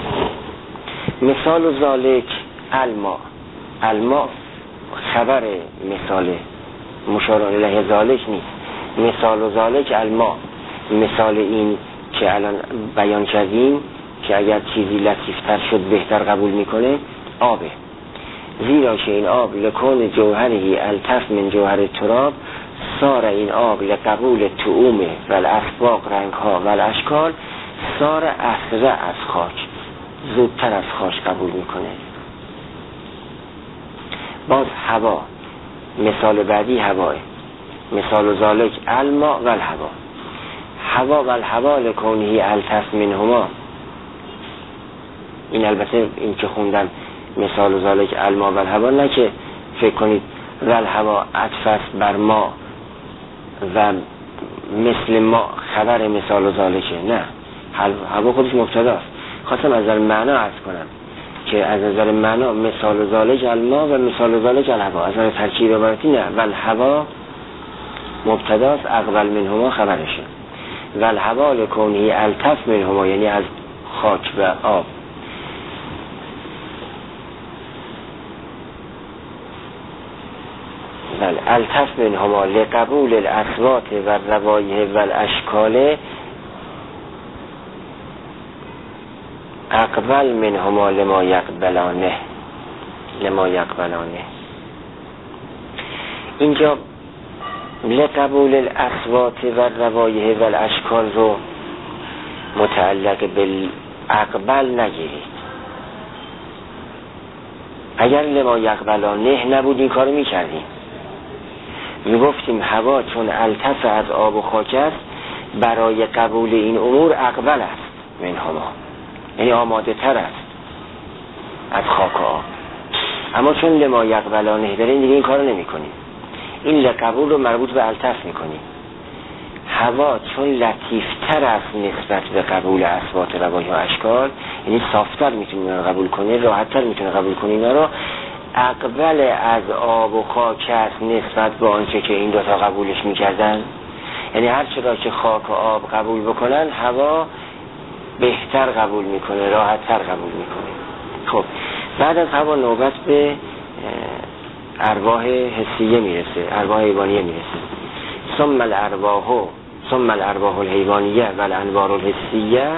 مثال و ذالک الما، الما خبر مثال مشار الیه ذالک نیست، مثال و ذالک الما، مثال این که الان بیان کردیم که اگر چیزی لطیفتر شد بهتر قبول میکنه آبه، زیرا که این آب لکون جوهری الطف من جوهر تراب، سار این آب لقبول طعوم و الاسباق رنگ ها و الاشکال، سار اسرع از خاک، زودتر از خاک قبول میکنه. باز هوا، مثال بعدی هواه، مثال ذالک الماء و الهوا، هوا و الهوا لکونه الطف منهما. این البته این که خوندم مثال ذالک الماء و الهوا نه که فکر کنید و الهوا عطف بر ما و مثل ما خبر مثال ذالکه، نه، هوا خودش مبتداست. خواستم از نظر معنا عرض کنم که از نظر معنا مثال ذالک الماء و مثال ذالک الهوا، از نظر ترکیب عبارتی نه، و الهوا مبتداست، اقبل منهما خبرشه، و الهوا لکونه الطف منهما یعنی از خاک و آب. بله، الطف منهما لقبول الاصوات و روایح و الاشکال، اقبل منهما لما یقبلانه، لما یقبلانه. اینجا لقبول الاصوات و روایح و الاشکال رو متعلق بالاقبل نگیرید. اگر لما یقبلانه نبود این کارو میکردیم، میگفتیم هوا چون الطف از آب و خاک است برای قبول این امور اقبل است منهما، یعنی آماده تر است از خاک و آب. اما چون لما یقبلانه داریم دیگه این کارو نمی کنیم، این لقبول رو مربوط به الطف می کنیم. هوا چون لطیفتر است نسبت به قبول اصوات روایح و اشکال، یعنی صافتر میتونه قبول کنه، راحتتر میتونه قبول کنه، اینا رو اقبل از آب و خاک است نسبت به آنچه که این دوتا قبولش میکردن. یعنی هر چرا که خاک و آب قبول بکنن هوا بهتر قبول میکنه، راحتتر قبول میکنه. خب بعد از هوا نوبت به ارواح حسیه میرسه، ارواح حیوانیه میرسه. ثم الارواح ثم الارواح الحیوانیه و الانوار الحسیه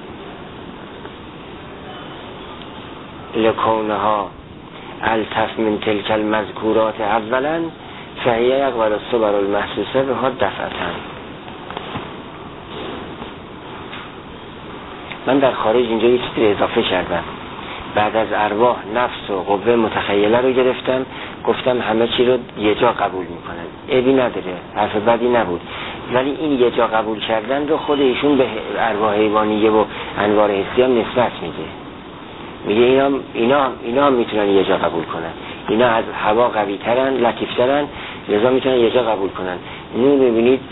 لکونها الطف من تلک المذکورات اولا فهی یقبل الصبر المحسوسه بها دفعتن. من در خارج اینجا یه چیزی اضافه کردم. بعد از ارواح نفس و قوه متخیله رو گرفتم، گفتم همه چی رو یه جا قبول میکنن، عیبی نداره، حرف بدی نبود، ولی این یه جا قبول کردن رو خود ایشون به ارواح حیوانیه و انوار حسی هم نسبت میده. میگه اینا اینا اینا هم میتونن یه جا قبول کنن، اینا از هوا قوی ترن، لطیف ترن، لذا میتونن یه جا قبول کنن. نور ببینید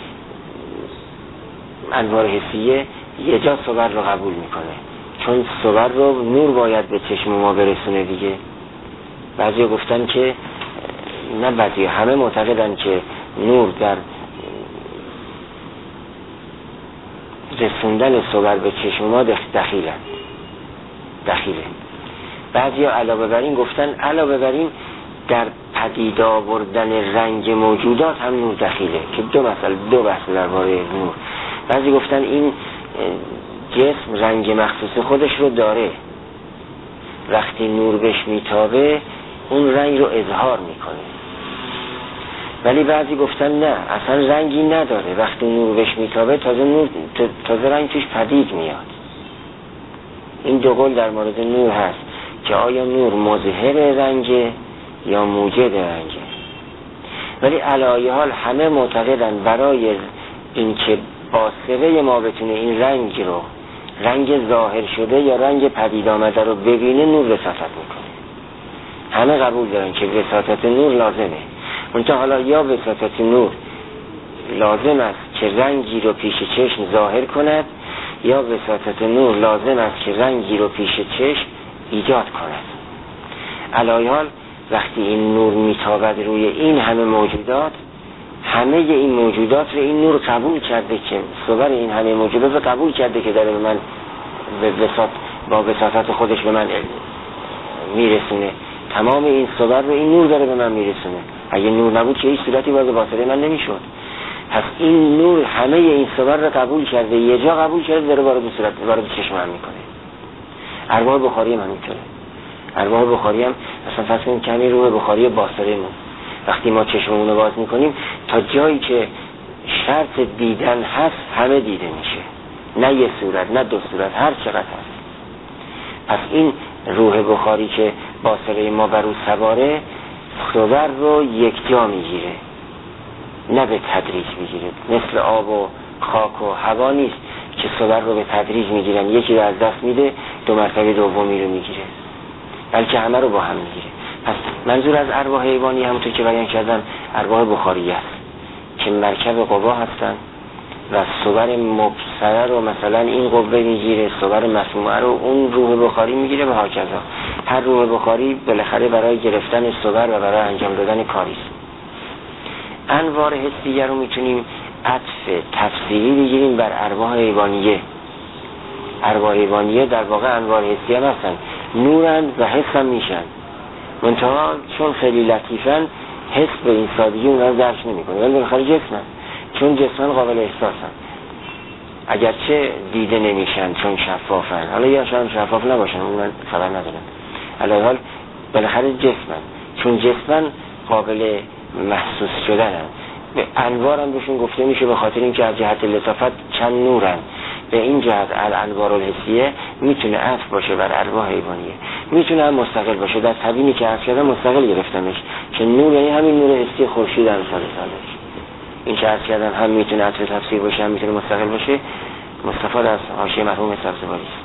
انوار حسیه یه جا صبر رو قبول میکنه، چون صبر رو نور باید به چشم ما برسونه دیگه. بعضی گفتن که نه، بعضی همه معتقدن که نور در رسوندن صبر به چشم ما دخیله دخیله بعضی ها علاوه بر این گفتن علاوه بر این در پدید آوردن رنگ موجودات هم نور دخیله، که دو مسئله دو بحث درباره نور. بعضی گفتن این جسم رنگ مخصوص خودش رو داره، وقتی نور بهش میتابه اون رنگ رو اظهار میکنه. ولی بعضی گفتن نه، اصلا رنگی نداره، وقتی نور بهش میتابه تازه نور تازه رنگ توش پدید میاد. این دو قول در مورد نور هست که آیا نور مظهر رنگه یا موجب رنگه. ولی علی حال همه معتقدن برای اینکه باسره ما بتونه این رنگ رو، رنگ ظاهر شده یا رنگ پدید آمده رو ببینه، نور وساطت میکنه. همه قبول دارن که وساطت نور لازمه. منتها حالا یا وساطت نور لازم است که رنگی رو پیش چشم ظاهر کند، یا وساطت نور لازم است که رنگی رو پیش چشم ایجاد کند. علی حال وقتی این نور میتابد روی این همه موجودات، همه این موجودات رو این نور قبول کرده که صور این همه موجودات رو قبول کرده که داره به من به وساط با وساطت خودش به من میرسونه. تمام این صور رو این نور داره به من میرسونه. اگه نور نبود که هیچ صورتی وارد باطنه من نمیشد. پس این نور همه این صور رو قبول کرده، یه جا قبول کرده داره وارد صورت وارد چشم من میکنه. ارواح بخاری هم همینطوره. ارواح بخاری هم مثلا فرض کنید که همین روح بخاری باصره‌مون وقتی ما چشممون رو باز میکنیم تا جایی که شرط دیدن هست همه دیده میشه، نه یه صورت نه دو صورت، هر چقدر هست. پس این روح بخاری که باصره ما بر او سواره صور رو یک جا میگیره، نه به تدریج میگیره. مثل آب و خاک و هوا نیست که صور رو به تدریج میگیرن، یکی رو از دست میده دو مرتبه دومی رو میگیره، بلکه همه رو با هم میگیره. پس منظور از ارواح حیوانی همونطور که بیان کردم ارواح بخاری است که مرکب قوا هستن و صور مبصره رو مثلا این قوه میگیره، صور مسموعه رو اون روح بخاری میگیره و هاکذا. هر روح بخاری بالاخره برای گرفتن صور و برای انجام دادن کاری است. انوار حسیه رو میتونیم عطف تفسیری بگیریم بر ارواح حیوانیه. ارواح حیوانیه در واقع انوار حسیه هم هستن، نورن و حس هم میشن، منتها چون خیلی لطیفن حس به این سادگی اونها رو درک نمیکنه، ولی بالاخره جسمن، چون جسمن قابل احساسن، اگرچه دیده نمیشن چون شفافن. حالا یا شاید شفاف نباشن، اون من خبر ندارم، علی حال بالاخره جسمن، چون جسمن قابل محسوس شدنن. به انوار هم بهشون گفته میشه به خاطر اینکه از جهت لطافت چند نورن. به این جهت الانوار الحسیه میتونه عطف باشه بر ارواح حیوانیه، میتونه هم مستقل باشه. در تبیینی که عرض کردم مستقل گرفتمش که نور یعنی همین نور حسی خورشید در مثال سالش. این که عرض کردم هم میتونه عطف تفسیر باشه هم میتونه مستقل باشه، مستفاد از حاشیه مرحوم سبزواری است.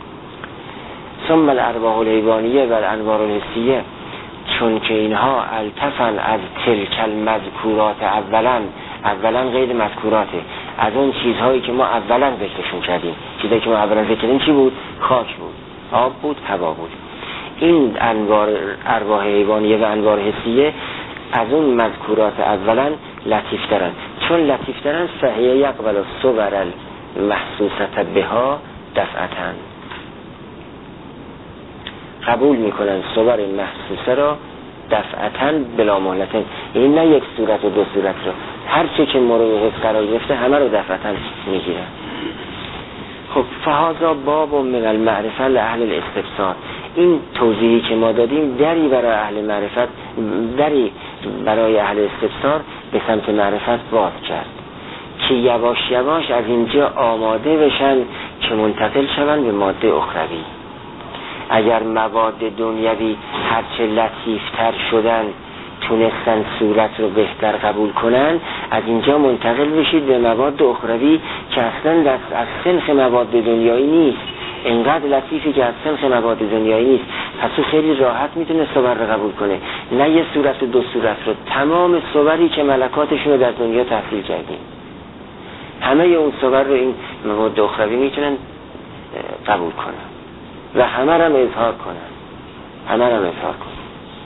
ثم الارواح الحیوانیه و الانوار الحسیه، چون که اینها التفن از تلک المذکورات اولا اولا غیر مذکوراته، از اون چیزهایی که ما اولا ذکرشون کردیم. چیزهایی که ما اولا ذکر کردیم چی بود؟ خاک بود، آب بود، هوا بود. این انوار ارواح حیوانیه و انوار حسیه از اون مذکورات اولا لطیف ترن. چون لطیف ترن فهیه یقبل الصور المحسوسه بها دفعتن، قبول میکنن صور محسوسه را دفعتن بلا مهلتن، یعنی نه یک صورت و دو صورت رو، هر چه که مورد حس قرار گرفته همه رو دفعتن میگیرن. خب فهذا باب من المعرفه لاهل الاستفسار، این توضیحی که ما دادیم دری برای اهل معرفت، دری برای اهل استفسار به سمت معرفت باز کرد که یواش یواش از اینجا آماده بشن که منتقل شون به ماده اخروی. اگر مواد دنیوی هرچه لطیفتر شدن تونستن صورت رو بهتر قبول کنن، از اینجا منتقل بشید به مواد اخروی که اصلا دست از سنخ مواد دنیایی نیست، انقدر لطیفی که از سنخ مواد دنیایی نیست. پس او خیلی راحت میتونه صور رو قبول کنه، نه یه صورت و دو صورت رو، تمام صوری که ملکاتشون رو در دنیا تحصیل کردیم، همه اون صور رو این مواد اخروی میتونن قبول کنن و همه رو هم اظهار کنن، همه رو هم اظهار کنن.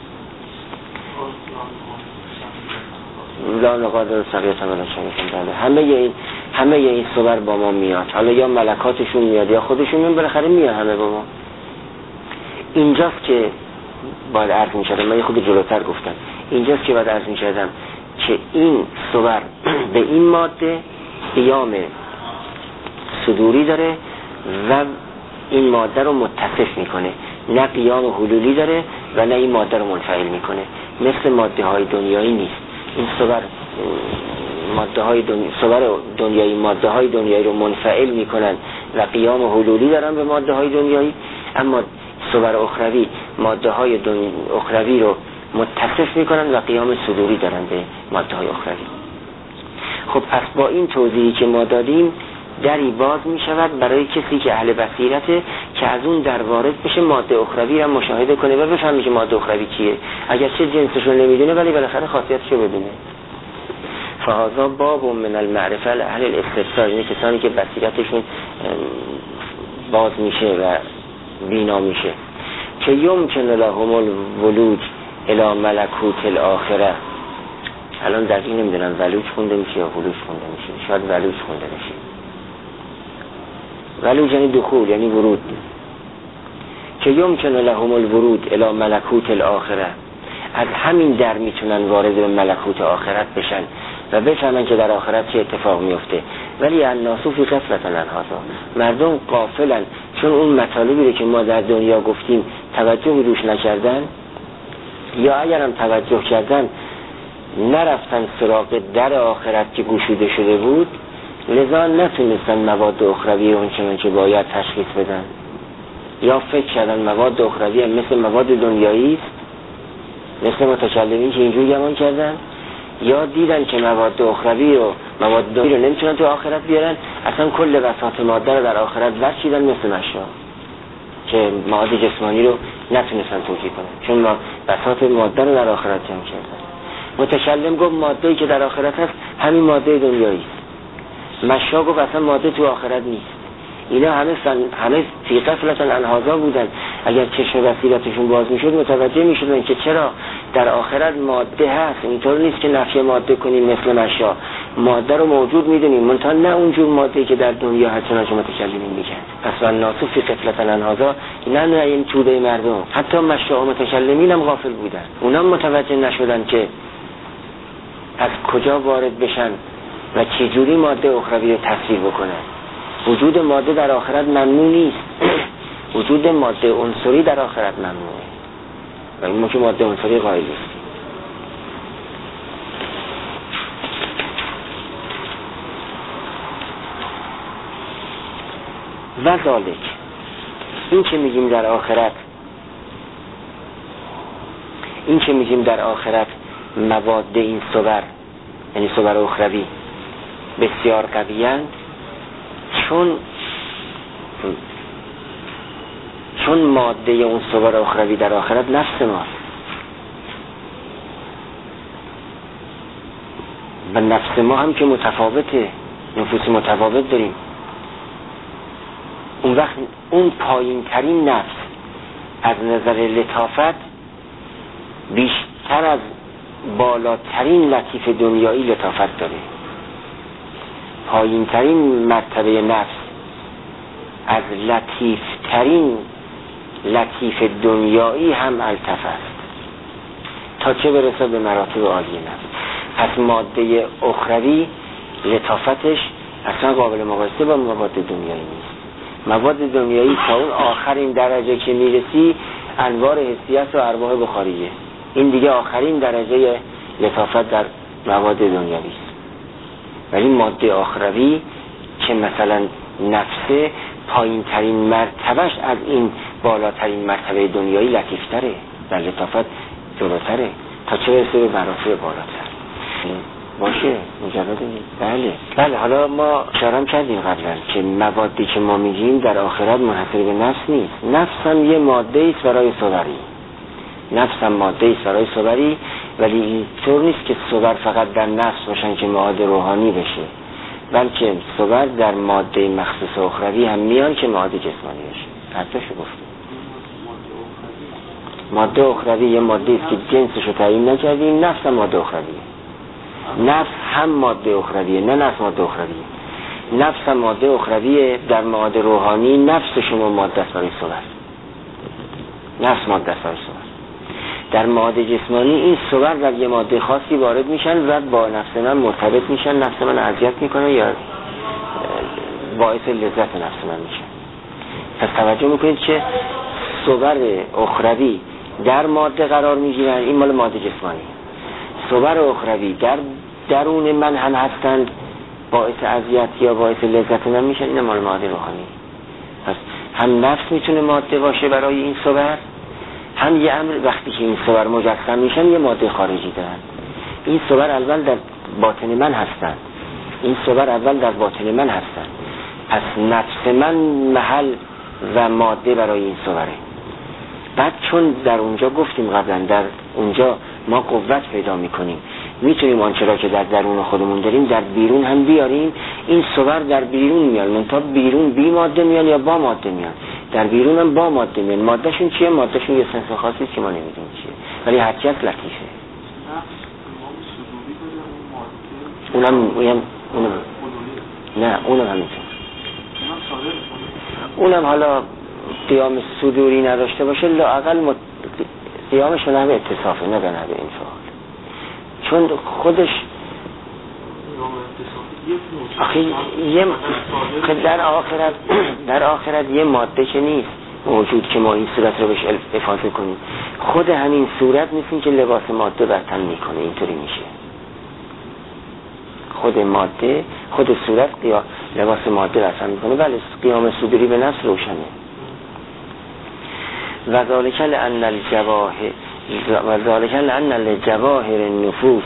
لا نقادر سقیت هم الاشان، همه این همه این صور با ما میاد، حالا یا ملکاتشون میاد یا خودشون میاد، بالاخره میاد همه با ما. اینجاست که باید عرض میشدم، من یه خود جلوتر گفتم، اینجاست که باید عرض میشدم که این صور به این ماده قیام صدوری داره و این ماده رو متصف میکنه. نه قیام حلولی داره و نه این ماده رو منفعل میکنه. مثل ماده های دنیایی نیست. این صور ماده های دنیا صور دنیایی ماده های دنیایی رو منفعل میکنن و قیام حلولی دارن به ماده های دنیایی، اما صور اخروی ماده های دنیا اخروی رو متصف میکنن و قیام صدوری دارن به ماده های اخروی. خب پس با این توضیحی که ما دادیم دری باز می شود برای کسی که اهل بصیرته که از اون در وارد بشه، ماده اخروی رو مشاهده کنه و بفهمه که ماده اخروی چیه، اگر چه جنسش رو نمیدونه ولی بالاخره خاصیتش رو بدونه. فهذا باب من المعرفه اهل الاستفسار، یعنی کسانی که بصیرتشون باز میشه و بینا میشه. که یمکن لهم الولوج الی ملکوت الاخره. الان در این نمیدونم ولوج خونده میشه یا ولوج خونده میشه، شاید ولوج خونده میشه. ولوج یعنی دخول، یعنی ورود. که یمکن لهم الورود الی ملکوت الاخره، از همین در میتونن وارد به ملکوت آخرت بشن و بفهمن که در آخرت چه اتفاق میفته. ولی الناس فی غفلة عن هذا، مردم غافلن، چون اون مطالبی رو که ما در دنیا گفتیم توجه روش نکردن، یا اگرم توجه کردن نرفتن سراغ در آخرت که گشوده شده بود، لذا نتونستن مواد اخروی اون چنان که باید تشخیص بدن، یا فکر کردن مواد اخروی هم مثل مواد دنیایی است، مثل متکلمین که اینجور گمان کردن، یا دیدن که مواد اخروی رو مواد دنیایی رو نمیتونن تو آخرت بیارن، اصلا کل بساط ماده رو در آخرت ورچیدن مثل مشا که مواد جسمانی رو نتونستن توجیه کنن، چون ما بساط ماده رو در آخرت جمع کردن. متکلم گفت ماده‌ای که در آخرت هست همین ماده دنیایی است. مشا گفت اصلا ماده تو آخرت نیست. اینا همه سن... همه فی غفلة عن هذا بودن. اگر چشم بصیرتشون باز میشد متوجه میشدن که چرا در آخرت ماده هست. اینطور نیست که نفی ماده کنیم مثل مشا، ماده رو موجود میدونیم، منتها نه اونجور ماده‌ای که در دنیا هست چنانچه متکلمین میگن. پس والناس فی غفلة عن هذا، نه نه این توده مردم، حتی مشا و متکلمین هم غافل بودن. اونا متوجه نشدن که از کجا وارد بشن و چجوری ماده اخروی رو تفسیر بکنن. وجود ماده در آخرت ممنوع نیست. وجود ماده عنصری در آخرت ممنوعه و این ما که ماده عنصری قائل نیستیم. و ذالک، این که میگیم در آخرت این که میگیم در آخرت مواد این صور، یعنی صور اخروی بسیار قوی‌اند، چون چون ماده اون صور اخروی در آخرت نفس ماست و نفس ما هم که متفاوته، نفوس متفاوت داریم. اون وقت اون پایین ترین نفس از نظر لطافت بیشتر از بالاترین لطیف دنیایی لطافت داره. پایین ترین مرتبه نفس از لطیف ترین لطیف دنیایی هم الطف است، تا چه برسه به مراتب عالی نفس. پس ماده اخروی لطافتش اصلا قابل مقایسه با مواد دنیایی نیست. مواد دنیایی تا اون آخرین درجه که میرسی انوار حسیت و ارواح بخاریه، این دیگه آخرین درجه لطافت در مواد دنیایی است. ولی ماده اخروی که مثلا نفسه پایین ترین مرتبهش از این بالاترین مرتبه دنیایی لطیفتره، در لطافت جلوتره، تا چه برسه به مراتب بالاتر. باشه مجرد نیست. بله بله حالا ما اشاره کردیم قبلا که موادی که ما میگیم در آخرت منحصر به نفس نیست. نفس هم یه ماده است برای صوری، نفس هم ماده است برای صوری، ولی اینطور نیست که صور فقط در نفس باشن که مواد روحانی بشه، بلکه صور در ماده مخصوص اخروی هم میان که مواد جسمانی بشه. حتیشو گفتیم ماده اخروی یه ماده است که جنسش رو تعیین نکردیم، نفس هم ماده اخرویه. نفس هم ماده اخرویه، نه نفس ماده اخرویه. نفس هم ماده اخرویه. در ماده روحانی نفس شما ماده است برای صور، نفس ماده است برای صور. در ماده جسمانی این صور در یه ماده خاصی وارد میشن و با نفس من مرتبط میشن، نفس من اذیت میکنه یا باعث لذت نفس من میشن. پس توجه میکنید که صور اخروی در ماده قرار میگیرن، این مال ماده جسمانی. صور اخروی در درون من هم هستند، باعث اذیت یا باعث لذت من میشن، این مال ماده روحانی. پس هم نفس میتونه ماده باشه برای این صور، هم یه امر وقتی که این صور مجسم میشن یه ماده خارجی دارن. این صور اول در باطن من هستند، این صور اول در باطن من هستند. پس نفس من محل و ماده برای این صوره. بعد چون در اونجا گفتیم قبلا، در اونجا ما قوت پیدا میکنیم، میتونیم آنچه را که در درون خودمون داریم در بیرون هم بیاریم. این صور در بیرون میان، منتها بیرون بی ماده میان یا با ماده میان، در بیرون هم با ماده میان. مادهشون چیه؟ مادهشون یه سنس خاصی که ما نمیدونیم چیه، ولی هرچی از لطیفه. اونم اونم اونم نه اونم همینطور. اونم حالا قیام صدوری نداشته باشه، لااقل مت... قیامش به نحو اتصافه، نه به نحو انفعال. چون خودش آخه یه در آخرت در آخرت یه ماده که نیست موجود که ما این صورت رو بهش افاضه کنیم. خود همین صورت نیست که لباس ماده بر تن میکنه، اینطوری میشه. خود ماده، خود صورت قیام لباس ماده بر تن میکنه. ولی قیام صدوری به نفس روشنه. و ذالک لأن الجواهر و ذالک لأن الجواهر النفوس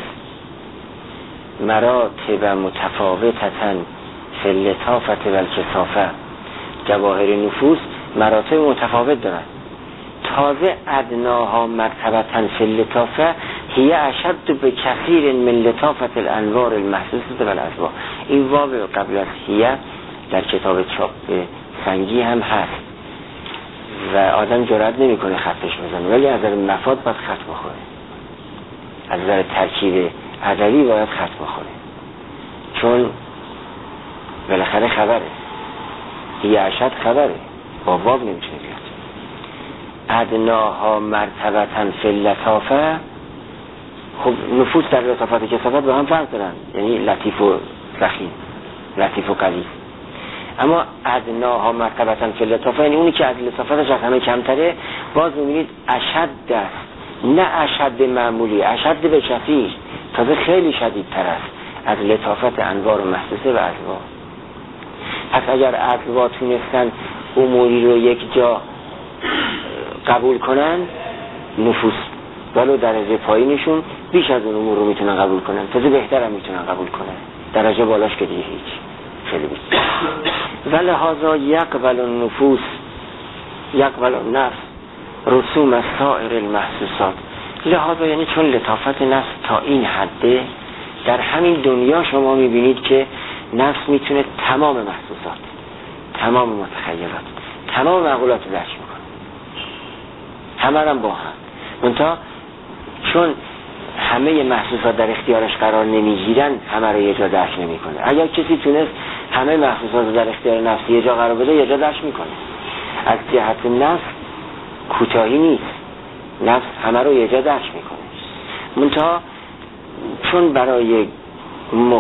مراتب متفاوتة فی اللطافة و الکثافة. جواهر نفوس مراتب متفاوت دارن. تازه ادناها مرتبة فی اللطافة هی اشد بکثیر من لطافة الانوار المحسوسة و الازواج. این واو قبل از هی در کتاب چاپ سنگی هم هست و آدم جرئت نمیکنه خطش بزنه، ولی از نظر مفاد باید خط بخوره، از نظر ترکیب ادبی باید خط بخوره، چون بالاخره خبره، هی اشد خبره، با واو نمیتونه بیاد. ادناها مرتبتاً فی اللطافه. خب نفوس در لطافت و کثافت با هم فرق دارن، یعنی لطیف و رخیم، لطیف و قوی. اما ادناها مرتبتاً فی اللطافه یعنی اونی که از لطافتش از همه کمتره، باز میبینید اشد است، نه اشد معمولی، اشد به کثیر، تازه خیلی شدید تر است از لطافت انوار و محسوسه و ازوا. پس اگر ازوا تونستن اموری رو یک جا قبول کنن، نفوس ولو درجه پایینشون بیش از اون امور رو میتونن قبول کنن، تازه بهتر هم میتونن قبول کنن، درجه بالاش که دیگه هیچ خیلی بیشتر. ولهذا یقبل النفوس یقبل النفس رسوم سائر المحسوسات. لهذا یعنی چون لطافت نفس تا این حده، در همین دنیا شما میبینید که نفس میتونه تمام محسوسات، تمام متخیلات، تمام معقولات رو درک میکنه، همه هم با هم. منتها چون همه محسوسات در اختیارش قرار نمیگیرن، همه رو یه جا درک نمیکنه. اگر کسی تونست همه محسوسات رو در اختیار نفس یه جا قرار بده، یه جا درک میکنه. از جهت نفس کوتاهی نیست، نفس همه رو یه جا درک میکنه. منتها چون برای م...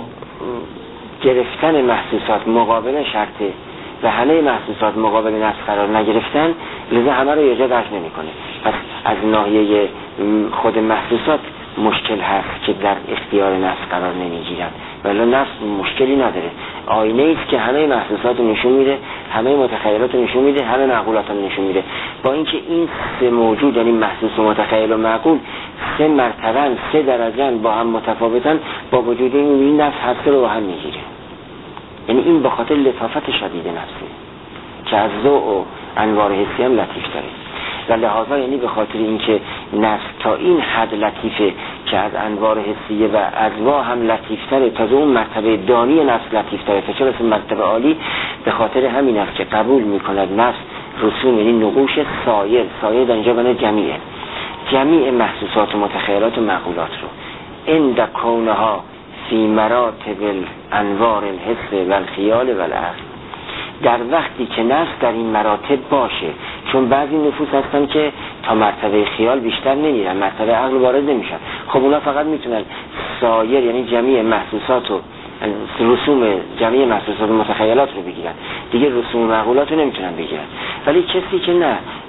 گرفتن محسوسات مقابل شرطه و همه محسوسات مقابل نفس قرار نگرفتن، لذا همه رو یه جا درک نمیکنه. پس از ناحیه خود محسوسات مشکل هست که در اختیار نفس قرار نمیگیرن، ولی نفس مشکلی نداره، آینه ایست که همه محسوسات رو نشون میده، همه متخیلات رو نشون میده، همه معقولات رو نشون میده. با اینکه این سه موجود، یعنی محسوس و متخیل و معقول، سه مرتبه سه درجه با هم متفاوتن، با وجود این نفس هر سه رو با هم میگیره. یعنی این به خاطر لطافت شدید نفسه که از ذوق و انوار حسی هم لطیف داره. و لحاظا یعنی به خاطر اینکه نفس تا این حد لطیفه که از انوار حسیه و ازوا هم لطیفتره، تازه اون مرتبه دانی نفس لطیفتره، تا چه رسه مرتبه عالی. به خاطر همین است که قبول میکند نفس رسوم، یعنی نقوش سایر، سایر در اینجا بنا جمیعه، جمیع محسوسات و متخیلات و معقولات رو اند کونها فی مراتب الانوار الحس و الخیال و العقل، در وقتی که نفس در این مراتب باشه. چون بعضی نفوس هستن که تا مرتبه خیال بیشتر نمیرن، مرتبه عقل وارد نمیشن. خب اونا فقط میتونن سایر، یعنی جمیع محسوسات و رسوم جمیع محسوسات و متخیلات رو بگیرن، دیگه رسوم و معقولات رو نمیتونن بگیرن. ولی کسی که نه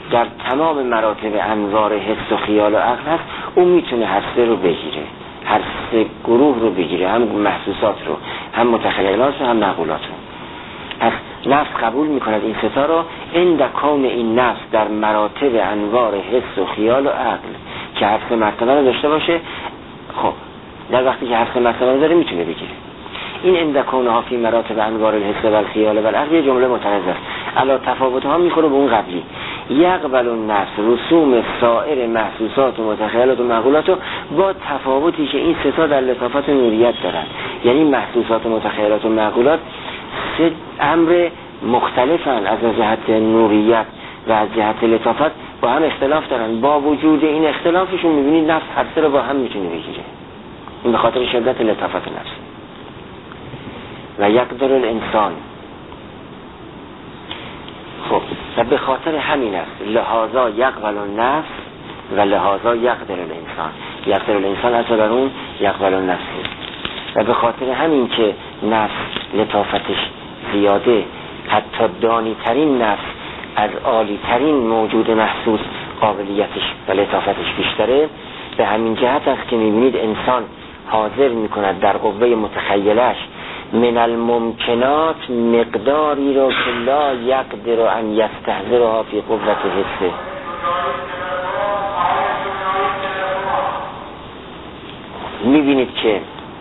در تمام مراتب انوار حس و خیال و عقل هست، اون میتونه هر سه رو بگیره، هر سه گروه رو بگیره، هم محسوسات رو، هم متخیلات رو، هم معقولات رو. پس نفس قبول میکند این ستا رو عند کون این نفس در مراتب انوار حس و خیال و عقل که هر سه مرتبه رو داشته باشه. خب در وقتی که هر سه مرتبه رو داره میتونه بگیره. این عند کونها فی مراتب انوار الحس و الخیال و العقل یه جمله متنزه است. علا تفاوتها میخوره به اون قبلی. یقبل النفس رسوم سایر محسوسات و متخیلات و معقولات رو با تفاوتی که این ستا در لطافت نوریت دارن. یعنی محسوسات و متخیلات و معقولات سه امر مختلفن، از جهت نوریت و از جهت لطافت با هم اختلاف دارن. با وجود این اختلافشون میبینید نفس هر سه رو با هم میتونه بگیره. این به خاطر شدت لطافت نفس. و یقدر الانسان، خب و به خاطر همین است لحاظا یقبل النفس و لحاظا یقدر الانسان. یقدر الانسان اصلا بر اون یقبل النفس و به خاطر همین که نفس لطافتش زیاده، حتی دانی ترین نفس از عالی ترین موجود محسوس قابلیتش و لطافتش بیشتره. به همین جهت است که میبینید انسان حاضر میکند در قوه متخیلش من الممکنات مقداری رو که لا یقدر ان یستحضرها فی قوت حسه. میبینید که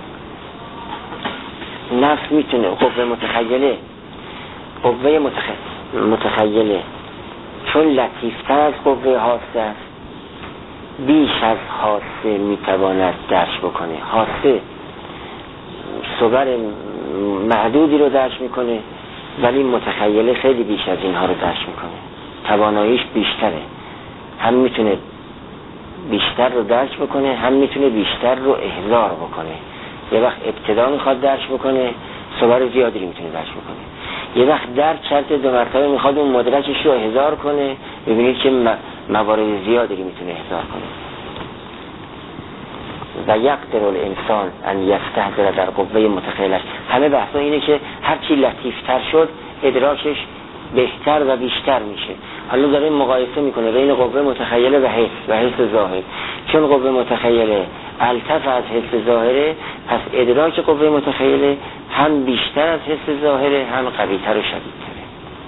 نفس میتونه قوه متخیله قوه متخ... متخیله چون لطیفتر از قوه حاسه است، بیش از حاسه میتواند درک بکنه. حاسه صور محدودی رو درک میکنه ولی متخیله خیلی بیش از اینها رو درک میکنه، تواناییش بیشتره، هم میتونه بیشتر رو درک بکنه، هم میتونه بیشتر رو احضار بکنه. یه وقت ابتدا میخواد درک بکنه، صور زیادی رو میتونه درک بکنه. یه وقت در شرط دو مرتبه میخواد اون مدرکش رو احضار کنه، ببینید که موارد زیادی رو میتونه احضار کنه. و یقدر الانسان ان یستحضر در قوه متخیلش. همه بحثا اینه که هرچی لطیفتر شد ادراکش بهتر و بیشتر میشه. حالا داره مقایسه میکنه بین قوه متخیله و حس و حس ظاهر. چون قوه متخیله الطف از حس ظاهره، پس ادراک قوه متخیله هم بیشتر از حس ظاهره، هم قویتر و شدیدتره.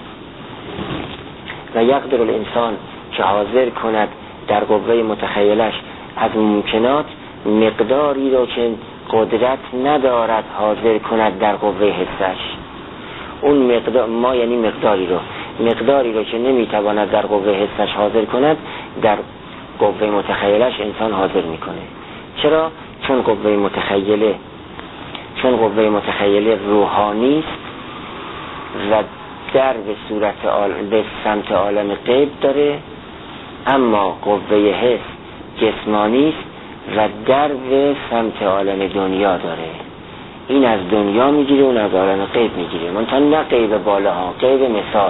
و یقدر الانسان که حاضر کند در قوه متخیلش از ممکنات مقداری رو که قدرت ندارد حاضر کند در قوه حسش. اون مقدار، ما یعنی مقداری رو مقداری رو که نمیتواند در قوه حسش حاضر کند در قوه متخیلش انسان حاضر میکنه. چرا؟ چون قوه متخیله چون قوه متخیله روحانی است و در به صورت آل... به سمت عالم غیب داره، اما قوه حس جسمانی است و در به سمت عالم دنیا داره. این از دنیا میگیره، اون از عالم غیب میگیره. منتها نه غیب بالاها، غیب مثال.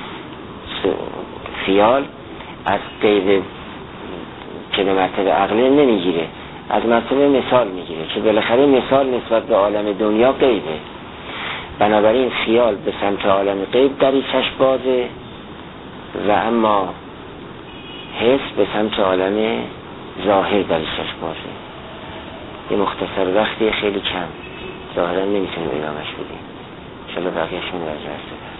خیال از غیب که به مرتبه عقله نمیگیره، از مرتبه مثال میگیره که بالاخره مثال نسبت به عالم دنیا غیبه. بنابراین خیال به سمت عالم غیب دریچش بازه و اما حس به سمت عالم ظاهر دریچش بازه. یه مختصر وقتی خیلی کم ظاهرا نمیتونیم ادامش بدیم. انشاءالله بقیه‌شون رو از درس بدن.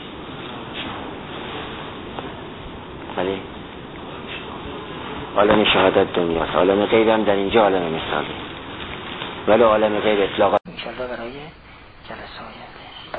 ولی عالم شهادت دنیاست، عالم غیب هم در اینجا عالم مثاله، ولی عالم غیب اطلاقا انشاءالله برای جلسه